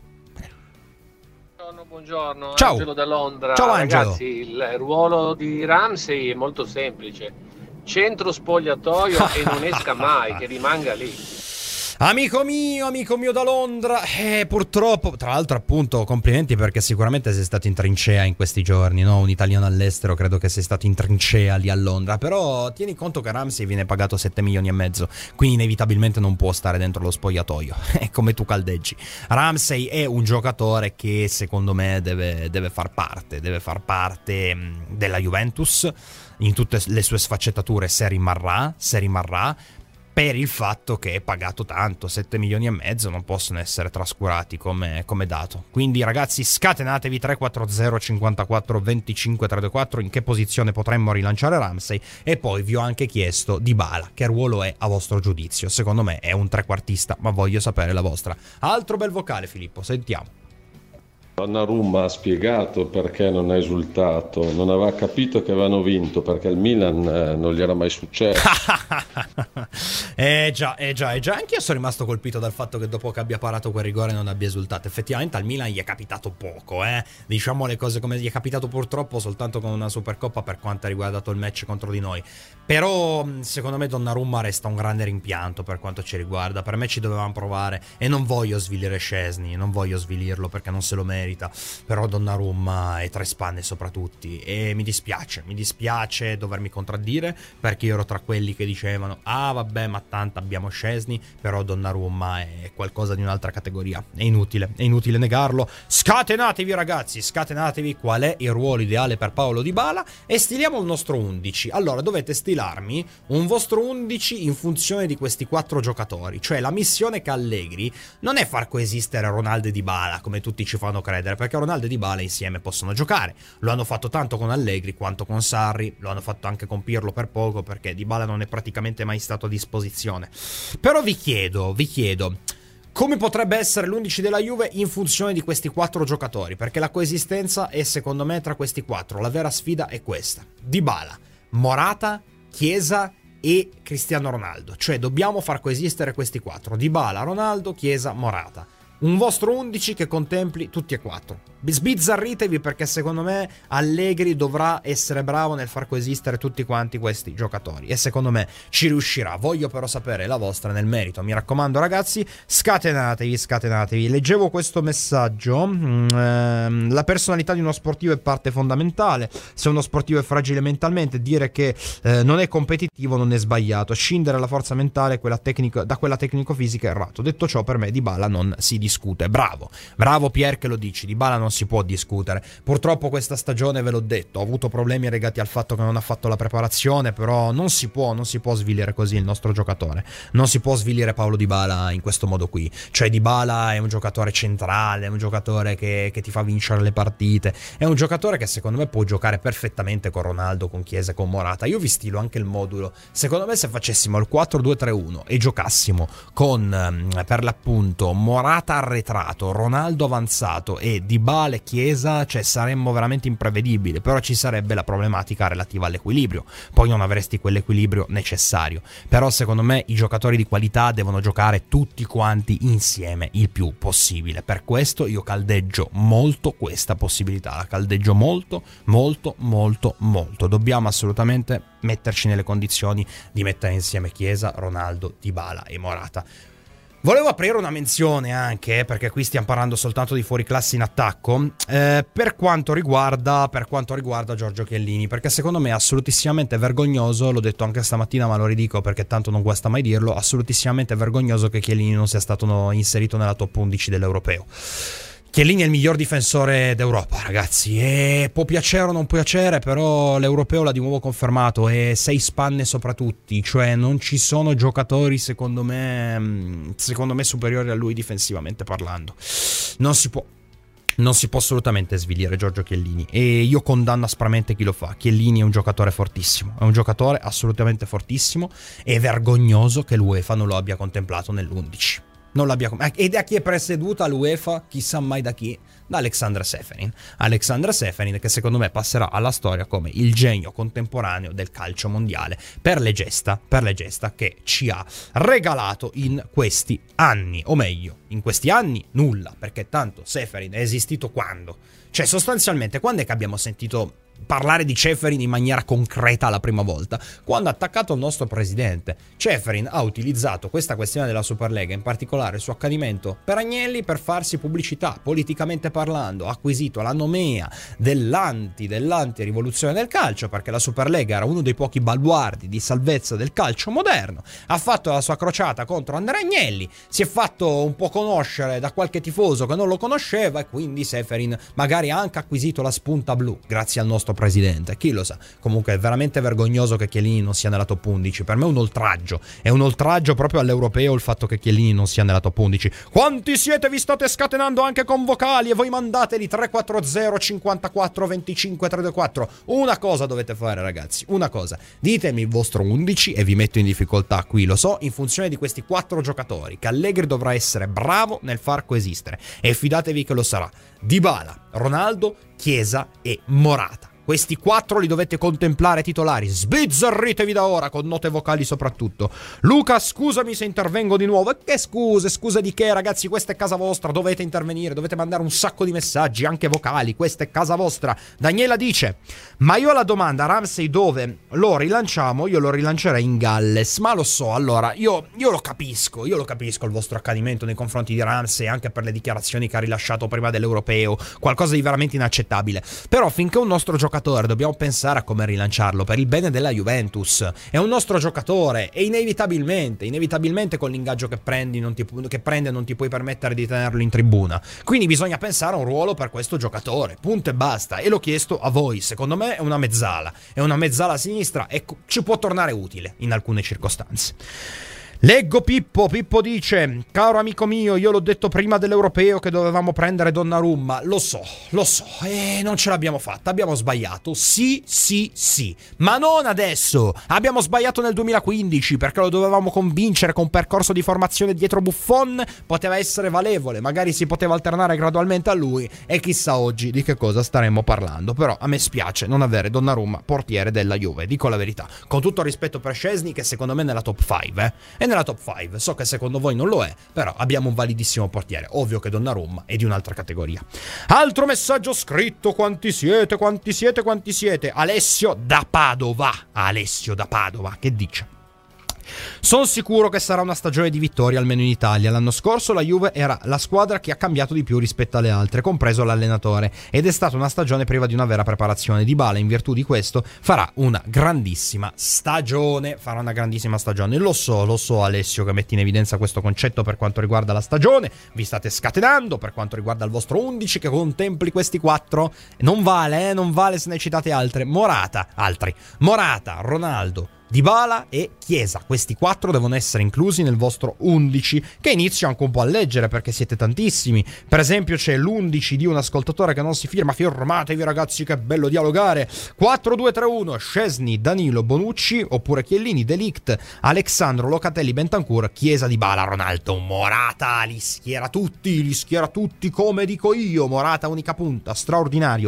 Buongiorno, buongiorno. Ciao. Angelo da Londra. Ciao Angelo. Ragazzi, il ruolo di Ramsey è molto semplice. Centro spogliatoio e non esca mai, che rimanga lì. Amico mio, amico mio da Londra, eh, purtroppo, tra l'altro appunto complimenti perché sicuramente sei stato in trincea in questi giorni, no? Un italiano all'estero, credo che sei stato in trincea lì a Londra, però tieni conto che Ramsey viene pagato sette milioni e mezzo, quindi inevitabilmente non può stare dentro lo spogliatoio, è come tu caldeggi. Ramsey è un giocatore che secondo me deve, deve far parte, deve far parte mh, della Juventus in tutte le sue sfaccettature, se rimarrà, se rimarrà. Per il fatto che è pagato tanto, sette milioni e mezzo non possono essere trascurati come, come dato. Quindi ragazzi, scatenatevi tre quattro zero cinquantaquattro venticinque trentaquattro in che posizione potremmo rilanciare Ramsey. E poi vi ho anche chiesto Dybala, che ruolo è a vostro giudizio? Secondo me è un trequartista, ma voglio sapere la vostra. Altro bel vocale, Filippo, sentiamo. Donnarumma ha spiegato perché non ha esultato, non aveva capito che avevano vinto perché il Milan eh, non gli era mai successo. Eh già, eh già, eh già, anch'io sono rimasto colpito dal fatto che dopo che abbia parato quel rigore non abbia esultato. Effettivamente al Milan gli è capitato poco, eh. Diciamo le cose come gli è capitato purtroppo soltanto con una Supercoppa per quanto ha riguardato il match contro di noi. Però secondo me Donnarumma resta un grande rimpianto per quanto ci riguarda. Per me ci dovevamo provare e non voglio svilire Szczesny, non voglio svilirlo perché non se lo merita. Però Donnarumma è tre spanne sopra tutti e mi dispiace, mi dispiace dovermi contraddire perché io ero tra quelli che dicevano ah vabbè ma tanto abbiamo Szczesny, però Donnarumma è qualcosa di un'altra categoria, è inutile, è inutile negarlo. Scatenatevi ragazzi, scatenatevi qual è il ruolo ideale per Paolo Dybala e stiliamo il nostro undici. Allora dovete stilarmi un vostro undici in funzione di questi quattro giocatori, cioè la missione che Allegri non è far coesistere Ronaldo e Dybala come tutti ci fanno credere, perché Ronaldo e Dybala insieme possono giocare, lo hanno fatto tanto con Allegri quanto con Sarri, lo hanno fatto anche con Pirlo per poco perché Dybala non è praticamente mai stato a disposizione. Però vi chiedo, vi chiedo come potrebbe essere l'undici della Juve in funzione di questi quattro giocatori, perché la coesistenza è secondo me tra questi quattro, la vera sfida è questa: Dybala, Morata, Chiesa e Cristiano Ronaldo, cioè dobbiamo far coesistere questi quattro: Dybala, Ronaldo, Chiesa, Morata. un vostro undici che contempli tutti e quattro. Sbizzarritevi, perché secondo me Allegri dovrà essere bravo nel far coesistere tutti quanti questi giocatori, e secondo me ci riuscirà. Voglio però sapere la vostra nel merito, mi raccomando ragazzi, scatenatevi, scatenatevi. Leggevo questo messaggio, ehm, la personalità di uno sportivo è parte fondamentale, se uno sportivo è fragile mentalmente, dire che eh, non è competitivo non è sbagliato, scindere la forza mentale quella tecnico, da quella tecnico-fisica è errato. Detto ciò, per me Dybala non si discute. Bravo, bravo Pier che lo dici, Dybala non si può discutere. Purtroppo questa stagione, ve l'ho detto, ho avuto problemi legati al fatto che non ha fatto la preparazione, però non si può, non si può svilire così il nostro giocatore, non si può svilire Paulo Dybala in questo modo qui. Cioè Dybala è un giocatore centrale, è un giocatore che, che ti fa vincere le partite, è un giocatore che secondo me può giocare perfettamente con Ronaldo, con Chiesa e con Morata. Io vi stilo anche il modulo, secondo me se facessimo il quattro due tre uno e giocassimo con per l'appunto Morata arretrato, Ronaldo avanzato e Dybala e Chiesa, cioè saremmo veramente imprevedibili, però ci sarebbe la problematica relativa all'equilibrio, poi non avresti quell'equilibrio necessario. Però secondo me i giocatori di qualità devono giocare tutti quanti insieme il più possibile. Per questo io caldeggio molto questa possibilità, la caldeggio molto molto molto molto. Dobbiamo assolutamente metterci nelle condizioni di mettere insieme Chiesa, Ronaldo, Dybala e Morata. Volevo aprire una menzione anche, perché qui stiamo parlando soltanto di fuoriclasse in attacco, eh, per quanto riguarda per quanto riguarda Giorgio Chiellini, perché secondo me è assolutissimamente vergognoso, l'ho detto anche stamattina ma lo ridico perché tanto non guasta mai dirlo, assolutissimamente vergognoso che Chiellini non sia stato inserito nella top undici dell'Europeo. Chiellini è il miglior difensore d'Europa, ragazzi, e può piacere o non può piacere, però l'Europeo l'ha di nuovo confermato, e sei spanne sopra tutti, cioè non ci sono giocatori secondo me secondo me superiori a lui difensivamente parlando. Non si può Non si può assolutamente svilire Giorgio Chiellini, e io condanno aspramente chi lo fa. Chiellini è un giocatore fortissimo, è un giocatore assolutamente fortissimo, e è vergognoso che l'UEFA non lo abbia contemplato nell'undici. Non l'abbia com- e da chi è presieduta l'UEFA? Chissà mai da chi? Da Alexandre Seferin. Alexandre Seferin, che secondo me passerà alla storia come il genio contemporaneo del calcio mondiale per le gesta, per le gesta che ci ha regalato in questi anni, o meglio, in questi anni nulla, perché tanto Seferin è esistito quando? Cioè sostanzialmente quando è che abbiamo sentito parlare di Ceferin in maniera concreta la prima volta? Quando ha attaccato il nostro presidente. Ceferin ha utilizzato questa questione della Superlega, in particolare il suo accanimento per Agnelli, per farsi pubblicità, politicamente parlando. Ha acquisito la nomea dell'anti, dell'anti-rivoluzione del calcio, perché la Superlega era uno dei pochi baluardi di salvezza del calcio moderno. Ha fatto la sua crociata contro Andrea Agnelli, si è fatto un po' conoscere da qualche tifoso che non lo conosceva, e quindi Ceferin magari ha anche acquisito la spunta blu grazie al nostro presidente, chi lo sa. Comunque è veramente vergognoso che Chiellini non sia nella top undici. Per me è un oltraggio, è un oltraggio proprio all'europeo il fatto che Chiellini non sia nella top undici. Quanti siete? Vi state scatenando anche con vocali, e voi mandateli tre quattro zero cinquantaquattro venticinque trecentoventuquattro. Una cosa dovete fare, ragazzi, una cosa: ditemi il vostro undici e vi metto in difficoltà, qui lo so, in funzione di questi quattro giocatori che Allegri dovrà essere bravo nel far coesistere, e fidatevi che lo sarà. Dybala, Ronaldo, Chiesa e Morata. Questi quattro li dovete contemplare titolari. Sbizzarritevi da ora, con note vocali soprattutto. Luca, scusami se intervengo di nuovo. E che scuse? Scuse di che, ragazzi? Questa è casa vostra, dovete intervenire, dovete mandare un sacco di messaggi, anche vocali. Questa è casa vostra. Daniela dice: ma io ho la domanda, Ramsey dove lo rilanciamo? Io lo rilancerei in Galles. Ma lo so, allora, io, io lo capisco, io lo capisco il vostro accanimento nei confronti di Ramsey, anche per le dichiarazioni che ha rilasciato prima dell'Europeo. Qualcosa di veramente inaccettabile. Però finché un nostro giocatore, dobbiamo pensare a come rilanciarlo per il bene della Juventus. È un nostro giocatore, e inevitabilmente, inevitabilmente con l'ingaggio che prendi, non ti, che prende, non ti puoi permettere di tenerlo in tribuna. Quindi bisogna pensare a un ruolo per questo giocatore, punto e basta. E l'ho chiesto a voi. Secondo me è una mezzala, è una mezzala a sinistra, e ci può tornare utile in alcune circostanze. Leggo Pippo, Pippo dice: caro amico mio, io l'ho detto prima dell'Europeo che dovevamo prendere Donnarumma. Lo so, lo so, e non ce l'abbiamo fatta, abbiamo sbagliato, sì, sì, sì, ma non adesso. Abbiamo sbagliato nel duemilaquindici perché lo dovevamo convincere con un percorso di formazione dietro Buffon, poteva essere valevole, magari si poteva alternare gradualmente a lui, e chissà oggi di che cosa staremmo parlando. Però a me spiace non avere Donnarumma portiere della Juve, dico la verità, con tutto il rispetto per Szczesny, che secondo me è nella top cinque, eh? nella top cinque. So che secondo voi non lo è, però abbiamo un validissimo portiere. Ovvio che Donnarumma è di un'altra categoria. Altro messaggio scritto: quanti siete, quanti siete, quanti siete? Alessio da Padova. Alessio da Padova, che dice: sono sicuro che sarà una stagione di vittorie, almeno in Italia. L'anno scorso la Juve era la squadra che ha cambiato di più rispetto alle altre, compreso l'allenatore, ed è stata una stagione priva di una vera preparazione. Dybala, in virtù di questo, farà una grandissima stagione. Farà una grandissima stagione. Lo so, lo so Alessio che metti in evidenza questo concetto per quanto riguarda la stagione. Vi state scatenando per quanto riguarda il vostro undici che contempli questi quattro. Non vale, eh, non vale se ne citate altre. Morata, altri. Morata, Ronaldo, Dybala e Chiesa. Questi quattro devono essere inclusi nel vostro undici, che inizio anche un po' a leggere perché siete tantissimi. Per esempio c'è l'undici di un ascoltatore che non si firma. Firmatevi ragazzi, che bello dialogare. quattro due tre uno: Szczesny, Danilo, Bonucci, oppure Chiellini, De Ligt, Alexandro, Locatelli, Bentancur, Chiesa, Dybala, Ronaldo, Morata. Li schiera tutti, li schiera tutti come dico io. Morata unica punta, straordinario.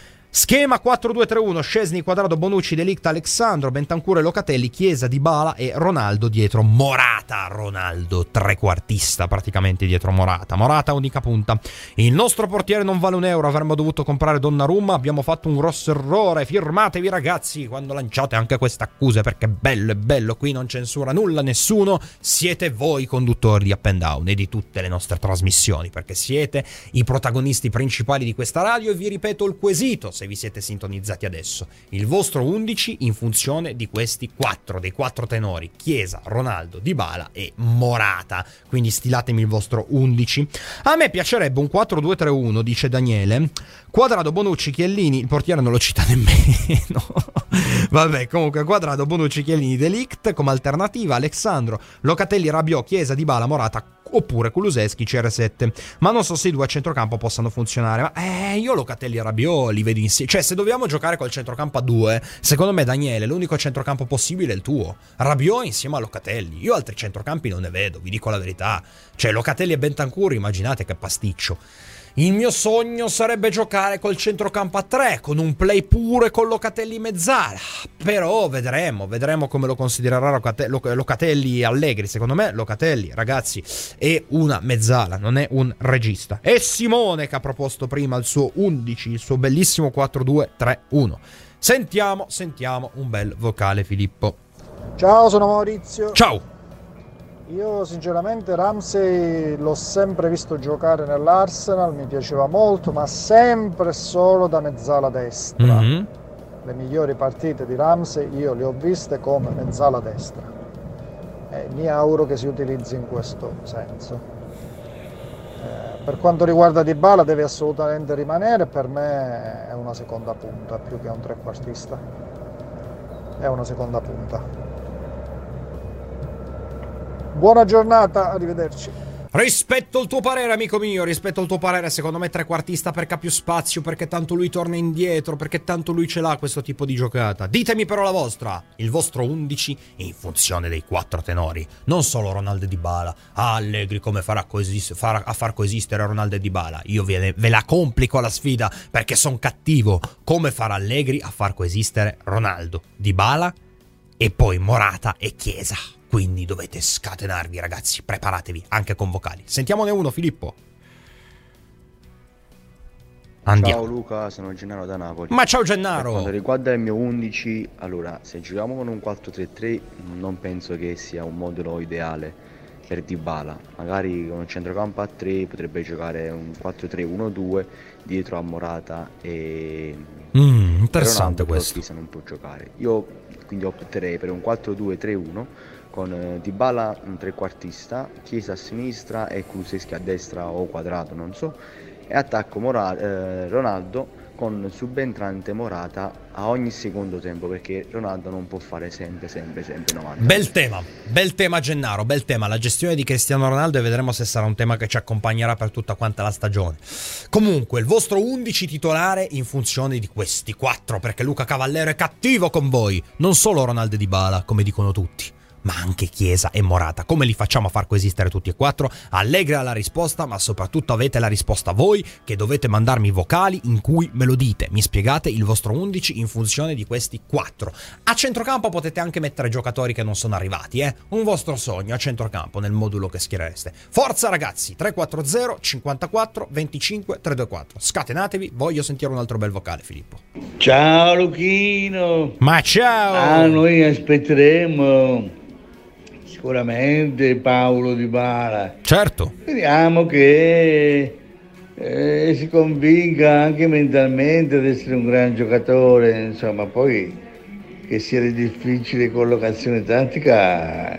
Schema quattro due tre uno: Szczesny, Quadrado, Bonucci, De Ligt, Alexandro, Bentancur e Locatelli, Chiesa, Dybala e Ronaldo dietro Morata. Ronaldo trequartista praticamente dietro Morata. Morata unica punta. Il nostro portiere non vale un euro, avremmo dovuto comprare Donnarumma, abbiamo fatto un grosso errore. Firmatevi ragazzi quando lanciate anche queste accuse, perché bello è bello, qui non censura nulla nessuno. Siete voi conduttori di Up and Down e di tutte le nostre trasmissioni, perché siete i protagonisti principali di questa radio. E vi ripeto il quesito, se vi siete sintonizzati adesso: il vostro undici in funzione di questi quattro, dei quattro tenori: Chiesa, Ronaldo, Dybala e Morata. Quindi stilatemi il vostro undici. A me piacerebbe un quattro due tre uno, dice Daniele: Quadrado, Bonucci, Chiellini. Il portiere non lo cita nemmeno. Vabbè, comunque Quadrado, Bonucci, Chiellini, De Ligt come alternativa, Alexandro, Locatelli, Rabiot, Chiesa, Dybala, Morata, oppure Kulusevski, C R sette. Ma non so se i due a centrocampo possano funzionare. Ma eh, io Locatelli e Rabiot li vedo insieme. Cioè, se dobbiamo giocare col centrocampo a due, secondo me, Daniele, l'unico centrocampo possibile è il tuo. Rabiot insieme a Locatelli. Io altri centrocampi non ne vedo, vi dico la verità. Cioè, Locatelli e Bentancur, immaginate che pasticcio. Il mio sogno sarebbe giocare col centrocampo a tre, con un play pure con Locatelli in mezzala. Però vedremo, vedremo come lo considererà Locatelli Allegri. Secondo me Locatelli, ragazzi, è una mezzala, non è un regista. È Simone che ha proposto prima il suo undici, il suo bellissimo quattro due tre uno. Sentiamo, sentiamo un bel vocale, Filippo. Ciao, sono Maurizio. Ciao. Io sinceramente Ramsey l'ho sempre visto giocare nell'Arsenal, mi piaceva molto, ma sempre solo da mezzala destra. Mm-hmm. Le migliori partite di Ramsey io le ho viste come mezzala destra e mi auguro che si utilizzi in questo senso. Eh, per quanto riguarda Dybala deve assolutamente rimanere, per me è una seconda punta più che un trequartista, è una seconda punta. Buona giornata, arrivederci. Rispetto il tuo parere, amico mio, rispetto il tuo parere. Secondo me trequartista perché ha più spazio, perché tanto lui torna indietro, perché tanto lui ce l'ha questo tipo di giocata. Ditemi però la vostra, il vostro undici in funzione dei quattro tenori, non solo Ronaldo e Dybala. Ah, Allegri come farà coesist- farà a far coesistere Ronaldo e Dybala? Io ve, ve la complico la sfida perché sono cattivo. Come farà Allegri a far coesistere Ronaldo, Dybala e poi Morata e Chiesa? Quindi dovete scatenarvi ragazzi, preparatevi anche con vocali. Sentiamone uno, Filippo. Andiamo. Ciao Luca, sono Gennaro da Napoli. Ma ciao Gennaro. Per quanto riguarda il mio undici, allora se giochiamo con un quattro tre tre non penso che sia un modulo ideale per Dybala. Magari con un centrocampo a tre potrebbe giocare un quattro tre uno due dietro a Morata e mm, interessante questo. Se non può giocare. Io quindi opterei per un quattro due tre uno con Dybala un trequartista, Chiesa a sinistra e Kulusevski a destra o Quadrado, non so, e attacco Mora- eh, Ronaldo con subentrante Morata a ogni secondo tempo, perché Ronaldo non può fare sempre, sempre, sempre novanta. Bel tema, bel tema Gennaro, bel tema, la gestione di Cristiano Ronaldo, e vedremo se sarà un tema che ci accompagnerà per tutta quanta la stagione. Comunque, il vostro undici titolare in funzione di questi quattro, perché Luca Cavallero è cattivo con voi, non solo Ronaldo e Dybala, come dicono tutti, ma anche Chiesa e Morata. Come li facciamo a far coesistere tutti e quattro? Allegri ha la risposta, ma soprattutto avete la risposta voi, che dovete mandarmi vocali in cui me lo dite, mi spiegate il vostro undici in funzione di questi quattro. A centrocampo potete anche mettere giocatori che non sono arrivati, eh? Un vostro sogno a centrocampo nel modulo che schierereste. Forza ragazzi, tre quattro zero cinquantaquattro venticinque trecentoventuquattro. Scatenatevi, voglio sentire un altro bel vocale, Filippo. Ciao Luchino. Ma ciao. Ah, noi aspetteremo sicuramente Paolo Dybala. Certo. Speriamo che eh, si convinca anche mentalmente ad essere un gran giocatore, insomma, poi che sia di difficile collocazione tattica,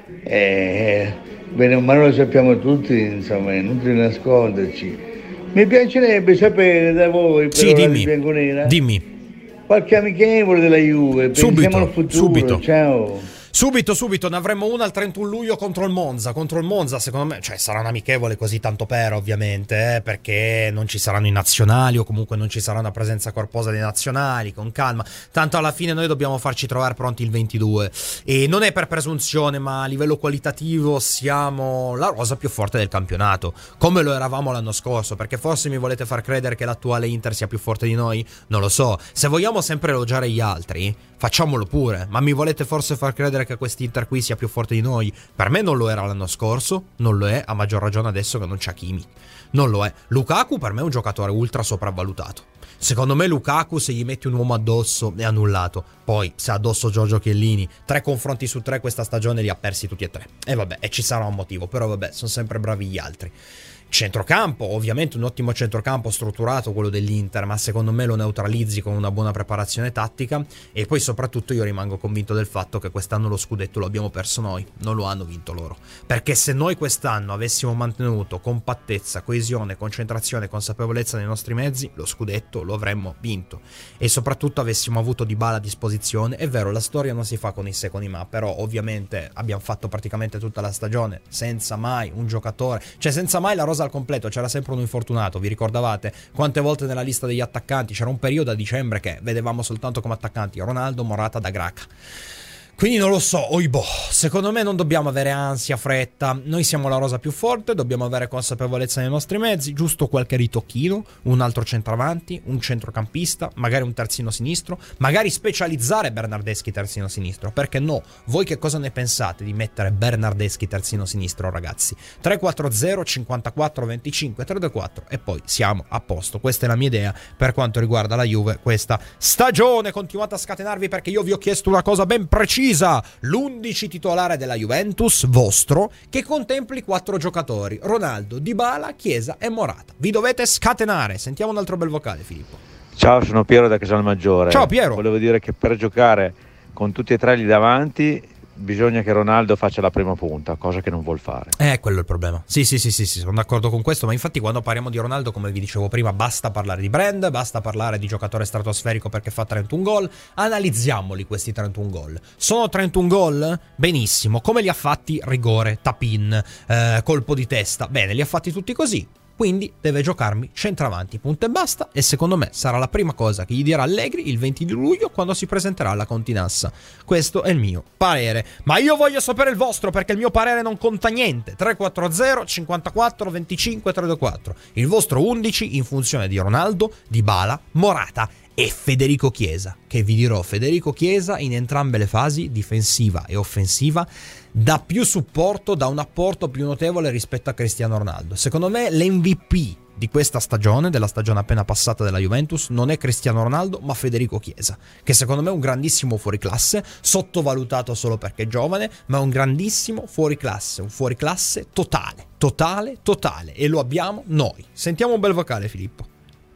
eh, bene o male lo sappiamo tutti, insomma, è inutile nasconderci. Mi piacerebbe sapere da voi, sì, però, dimmi, Bianconera, dimmi. qualche amichevole della Juve, subito, pensiamo al futuro, subito. Ciao. Subito, subito, ne avremo una il trentuno luglio contro il Monza. Contro il Monza, secondo me, cioè sarà un amichevole così tanto per, ovviamente, eh, perché non ci saranno i nazionali o comunque non ci sarà una presenza corposa dei nazionali, con calma. Tanto alla fine noi dobbiamo farci trovare pronti il ventidue. E non è per presunzione, ma a livello qualitativo siamo la rosa più forte del campionato, come lo eravamo l'anno scorso, perché forse mi volete far credere che l'attuale Inter sia più forte di noi? Non lo so. Se vogliamo sempre elogiare gli altri, facciamolo pure, ma mi volete forse far credere che quest'Inter qui sia più forte di noi? Per me non lo era l'anno scorso, non lo è, a maggior ragione adesso che non c'è Hakimi. Non lo è. Lukaku per me è un giocatore ultra sopravvalutato. Secondo me Lukaku, se gli metti un uomo addosso, è annullato. Poi, se addosso Giorgio Chiellini, tre confronti su tre questa stagione li ha persi tutti e tre. E vabbè, e ci sarà un motivo, però vabbè, sono sempre bravi gli altri. Centrocampo, ovviamente un ottimo centrocampo strutturato quello dell'Inter, ma secondo me lo neutralizzi con una buona preparazione tattica. E poi soprattutto io rimango convinto del fatto che quest'anno lo scudetto lo abbiamo perso noi, non lo hanno vinto loro, perché se noi quest'anno avessimo mantenuto compattezza, coesione, concentrazione, consapevolezza nei nostri mezzi, lo scudetto lo avremmo vinto. E soprattutto avessimo avuto Dybala a disposizione. È vero, la storia non si fa con i se con i ma, però ovviamente abbiamo fatto praticamente tutta la stagione senza mai un giocatore, cioè senza mai la rosa al completo, c'era sempre un infortunato. Vi ricordavate quante volte nella lista degli attaccanti c'era un periodo a dicembre che vedevamo soltanto come attaccanti Ronaldo, Morata, da Graca? Quindi non lo so, oibo, secondo me non dobbiamo avere ansia, fretta, noi siamo la rosa più forte, dobbiamo avere consapevolezza nei nostri mezzi, giusto qualche ritocchino, un altro centravanti, un centrocampista, magari un terzino sinistro, magari specializzare Bernardeschi terzino sinistro, perché no? Voi che cosa ne pensate di mettere Bernardeschi terzino sinistro, ragazzi? tre quattro zero cinquantaquattro venticinque trentaquattro e poi siamo a posto. Questa è la mia idea per quanto riguarda la Juve questa stagione. Continuate a scatenarvi perché io vi ho chiesto una cosa ben precisa, l'undici titolare della Juventus vostro che contempli quattro giocatori: Ronaldo, Dybala, Chiesa e Morata. Vi dovete scatenare. Sentiamo un altro bel vocale, Filippo. Ciao, sono Piero da Casalmaggiore. Ciao Piero. Volevo dire che per giocare con tutti e tre lì davanti bisogna che Ronaldo faccia la prima punta, cosa che non vuol fare. Eh, quello è il problema. Sì, sì, sì, sì, sì, sono d'accordo con questo, ma infatti quando parliamo di Ronaldo, come vi dicevo prima, basta parlare di brand, basta parlare di giocatore stratosferico perché fa trentuno gol. Analizziamoli questi trentuno gol. Sono trentuno gol? Benissimo. Come li ha fatti? Rigore, tap-in, eh, colpo di testa. Bene, li ha fatti tutti così. Quindi deve giocarmi centravanti, punto e basta, e secondo me sarà la prima cosa che gli dirà Allegri il venti di luglio quando si presenterà alla Continassa. Questo è il mio parere, ma io voglio sapere il vostro perché il mio parere non conta niente. tre quattro zero cinquantaquattro venticinque trentaquattro, il vostro undici in funzione di Ronaldo, Dybala, Morata e Federico Chiesa, che vi dirò Federico Chiesa in entrambe le fasi, difensiva e offensiva, dà più supporto, dà un apporto più notevole rispetto a Cristiano Ronaldo. Secondo me l'M V P di questa stagione, della stagione appena passata della Juventus, non è Cristiano Ronaldo ma Federico Chiesa, che secondo me è un grandissimo fuoriclasse, sottovalutato solo perché è giovane, ma è un grandissimo fuoriclasse, un fuoriclasse totale, totale, totale, e lo abbiamo noi. Sentiamo un bel vocale, Filippo.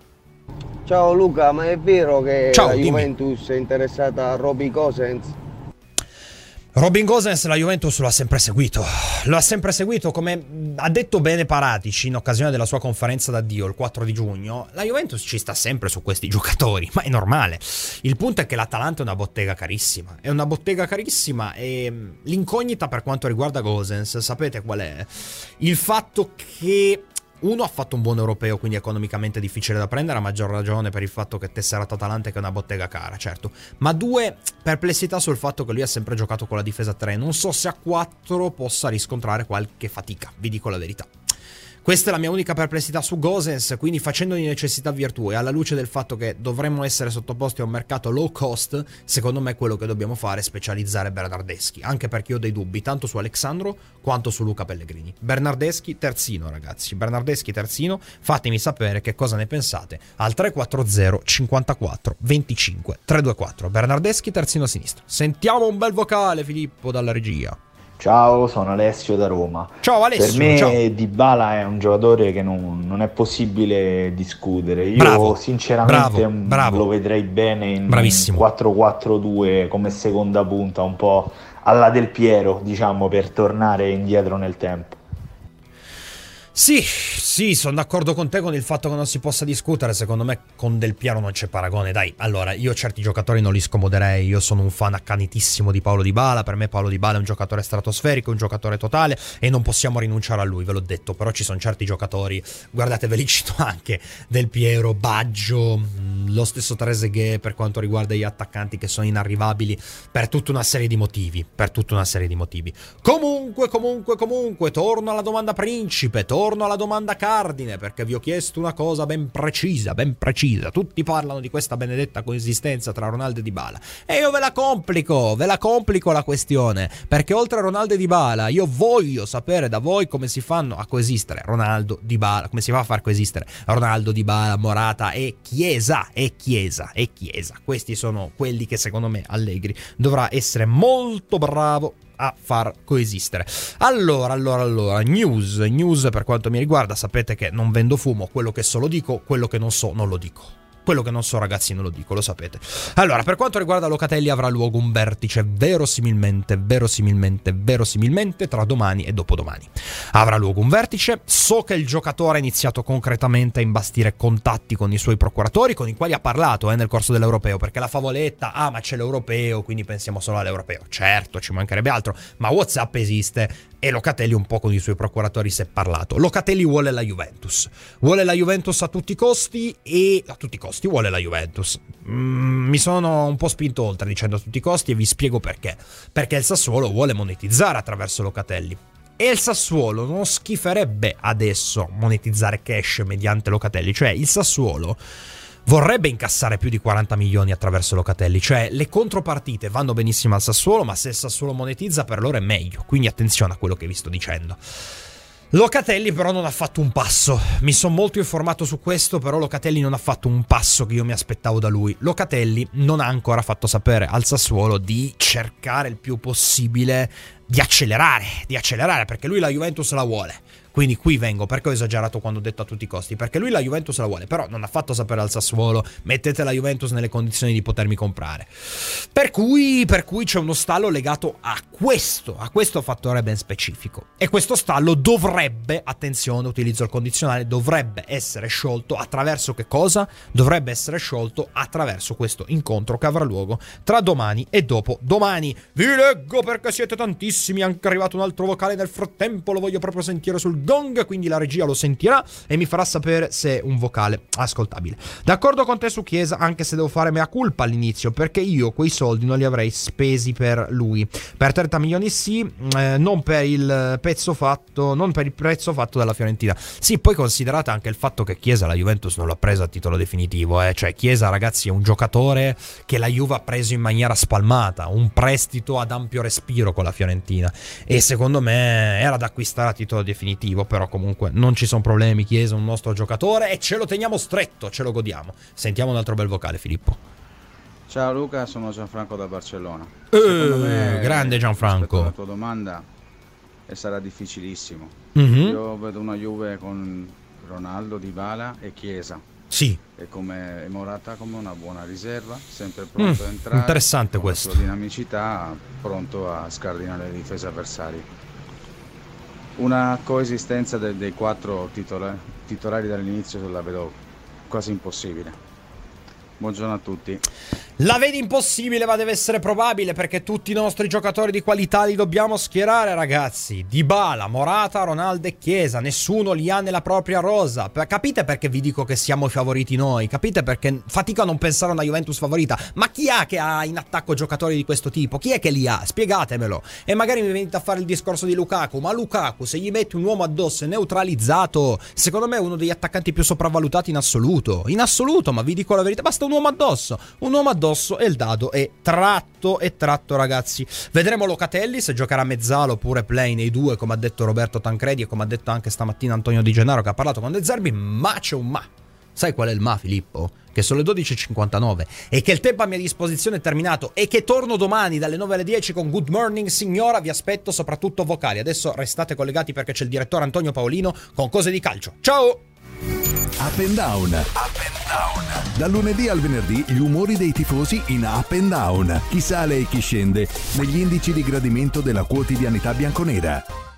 Ciao Luca, ma è vero che Ciao, la dimmi. Juventus è interessata a Robin Gosens? Robin Gosens la Juventus lo ha sempre seguito, lo ha sempre seguito, come ha detto bene Paratici in occasione della sua conferenza d'addio il quattro di giugno. La Juventus ci sta sempre su questi giocatori, ma è normale. Il punto è che l'Atalanta è una bottega carissima, è una bottega carissima e l'incognita per quanto riguarda Gosens, sapete qual è? Il fatto che uno, ha fatto un buon europeo, quindi economicamente difficile da prendere, a maggior ragione per il fatto che Tesserato Atalanta che è una bottega cara, certo. Ma due, perplessità sul fatto che lui ha sempre giocato con la difesa tre. Non so se a quattro possa riscontrare qualche fatica, vi dico la verità. Questa è la mia unica perplessità su Gosens, quindi facendo di necessità virtù e alla luce del fatto che dovremmo essere sottoposti a un mercato low cost, secondo me quello che dobbiamo fare è specializzare Bernardeschi, anche perché ho dei dubbi tanto su Alexandro quanto su Luca Pellegrini. Bernardeschi terzino, ragazzi, Bernardeschi terzino, fatemi sapere che cosa ne pensate al tre quattro zero cinquantaquattro venticinque trecentoventiquattro. Bernardeschi terzino sinistro. Sentiamo un bel vocale, Filippo, dalla regia. Ciao, sono Alessio da Roma. Ciao Alessio. Per me ciao. Dybala è un giocatore che non, non è possibile discutere. Io bravo, sinceramente bravo, bravo. lo vedrei bene in Bravissimo. quattro quattro due come seconda punta, un po' alla Del Piero, diciamo, per tornare indietro nel tempo. Sì, sì, sono d'accordo con te con il fatto che non si possa discutere. Secondo me con Del Piero non c'è paragone. Dai, allora, io certi giocatori non li scomoderei. Io sono un fan accanitissimo di Paolo Dybala. Per me Paolo Dybala è un giocatore stratosferico, un giocatore totale e non possiamo rinunciare a lui, ve l'ho detto. Però ci sono certi giocatori, guardate, ve li cito anche: Del Piero, Baggio, lo stesso Trezeguet, per quanto riguarda gli attaccanti che sono inarrivabili per tutta una serie di motivi. Per tutta una serie di motivi. Comunque, comunque, comunque, torno alla domanda principe, torno alla domanda cardine, perché vi ho chiesto una cosa ben precisa, ben precisa. Tutti parlano di questa benedetta coesistenza tra Ronaldo e Dybala e io ve la complico, ve la complico la questione, perché oltre a Ronaldo e Dybala io voglio sapere da voi come si fanno a coesistere Ronaldo, Dybala, come si fa a far coesistere Ronaldo, Dybala, Morata e Chiesa, e Chiesa, e Chiesa. Questi sono quelli che secondo me Allegri dovrà essere molto bravo a far coesistere. Allora, allora, allora, news, news per quanto mi riguarda, sapete che non vendo fumo, quello che so lo dico, quello che non so non lo dico. Quello che non so, ragazzi, non lo dico, lo sapete. Allora, per quanto riguarda Locatelli, avrà luogo un vertice verosimilmente, verosimilmente, verosimilmente tra domani e dopodomani. Avrà luogo un vertice. So che il giocatore ha iniziato concretamente a imbastire contatti con i suoi procuratori, con i quali ha parlato eh, nel corso dell'Europeo, perché la favoletta, ah, ma c'è l'Europeo, quindi pensiamo solo all'Europeo. Certo, ci mancherebbe altro, ma WhatsApp esiste e Locatelli un po' con i suoi procuratori si è parlato. Locatelli vuole la Juventus. Vuole la Juventus a tutti i costi e a tutti i costi vuole la Juventus. Mm, mi sono un po' spinto oltre dicendo a tutti i costi e vi spiego perché. Perché il Sassuolo vuole monetizzare attraverso Locatelli. E il Sassuolo non schiferebbe adesso monetizzare cash mediante Locatelli. Cioè il Sassuolo vorrebbe incassare più di quaranta milioni attraverso Locatelli, cioè le contropartite vanno benissimo al Sassuolo, ma se il Sassuolo monetizza per loro è meglio, quindi attenzione a quello che vi sto dicendo. Locatelli però non ha fatto un passo, mi sono molto informato su questo, però Locatelli non ha fatto un passo che io mi aspettavo da lui. Locatelli non ha ancora fatto sapere al Sassuolo di cercare il più possibile di accelerare, di accelerare, perché lui la Juventus la vuole. Quindi qui vengo, perché ho esagerato quando ho detto a tutti i costi, perché lui la Juventus la vuole, però non ha fatto sapere al Sassuolo mettete la Juventus nelle condizioni di potermi comprare. Per cui, per cui c'è uno stallo legato a questo, a questo fattore ben specifico. E questo stallo dovrebbe, attenzione, utilizzo il condizionale, dovrebbe essere sciolto attraverso che cosa? Dovrebbe essere sciolto attraverso questo incontro che avrà luogo tra domani e dopo domani. Vi leggo perché siete tantissimi, è anche arrivato un altro vocale nel frattempo, lo voglio proprio sentire sul gong, quindi la regia lo sentirà e mi farà sapere se è un vocale ascoltabile. D'accordo con te su Chiesa, anche se devo fare mea culpa all'inizio, perché io quei soldi non li avrei spesi per lui. Per trenta milioni sì, eh, non per il pezzo fatto, non per il prezzo fatto dalla Fiorentina. Sì, poi considerate anche il fatto che Chiesa la Juventus non l'ha preso a titolo definitivo, eh. Cioè Chiesa, ragazzi, è un giocatore che la Juve ha preso in maniera spalmata, un prestito ad ampio respiro con la Fiorentina, e secondo me era da acquistare a titolo definitivo. Però comunque non ci sono problemi, Chiesa è un nostro giocatore e ce lo teniamo stretto, ce lo godiamo. Sentiamo un altro bel vocale, Filippo. Ciao Luca, sono Gianfranco da Barcellona. Eh, me, grande Gianfranco. La tua domanda e sarà difficilissimo. Mm-hmm. Io vedo una Juve con Ronaldo, Dybala e Chiesa. Sì. E come Morata come una buona riserva, sempre pronto mm, a entrare. Interessante con questo. La sua dinamicità, pronto a scardinare le difese avversarie. Una coesistenza de- dei quattro titola- titolari dall'inizio la vedo quasi impossibile. Buongiorno a tutti. La vedi impossibile, ma deve essere probabile, perché tutti i nostri giocatori di qualità li dobbiamo schierare, ragazzi. Dybala, Morata, Ronaldo e Chiesa, nessuno li ha nella propria rosa. Capite perché vi dico che siamo i favoriti noi? Capite perché fatico a non pensare a una Juventus favorita? Ma chi ha che ha in attacco giocatori di questo tipo? Chi è che li ha? Spiegatemelo. E magari mi venite a fare il discorso di Lukaku, ma Lukaku, se gli metti un uomo addosso è neutralizzato. Secondo me è uno degli attaccanti più sopravvalutati in assoluto. In assoluto, ma vi dico la verità, basta un uomo addosso. Un uomo addosso e il dado è tratto e tratto, ragazzi. Vedremo Locatelli se giocherà mezzalo oppure play nei due, come ha detto Roberto Tancredi e come ha detto anche stamattina Antonio Di Gennaro, che ha parlato con De Zerbi. Ma c'è un ma. Sai qual è il ma, Filippo? Che sono le dodici e cinquantanove e che il tempo a mia disposizione è terminato e che torno domani dalle nove alle dieci con Good Morning Signora. Vi aspetto, soprattutto vocali. Adesso restate collegati perché c'è il direttore Antonio Paolino con cose di calcio. Ciao! Up and Down. Up and Down. Dal lunedì al venerdì gli umori dei tifosi in Up and Down. Chi sale e chi scende negli indici di gradimento della quotidianità bianconera.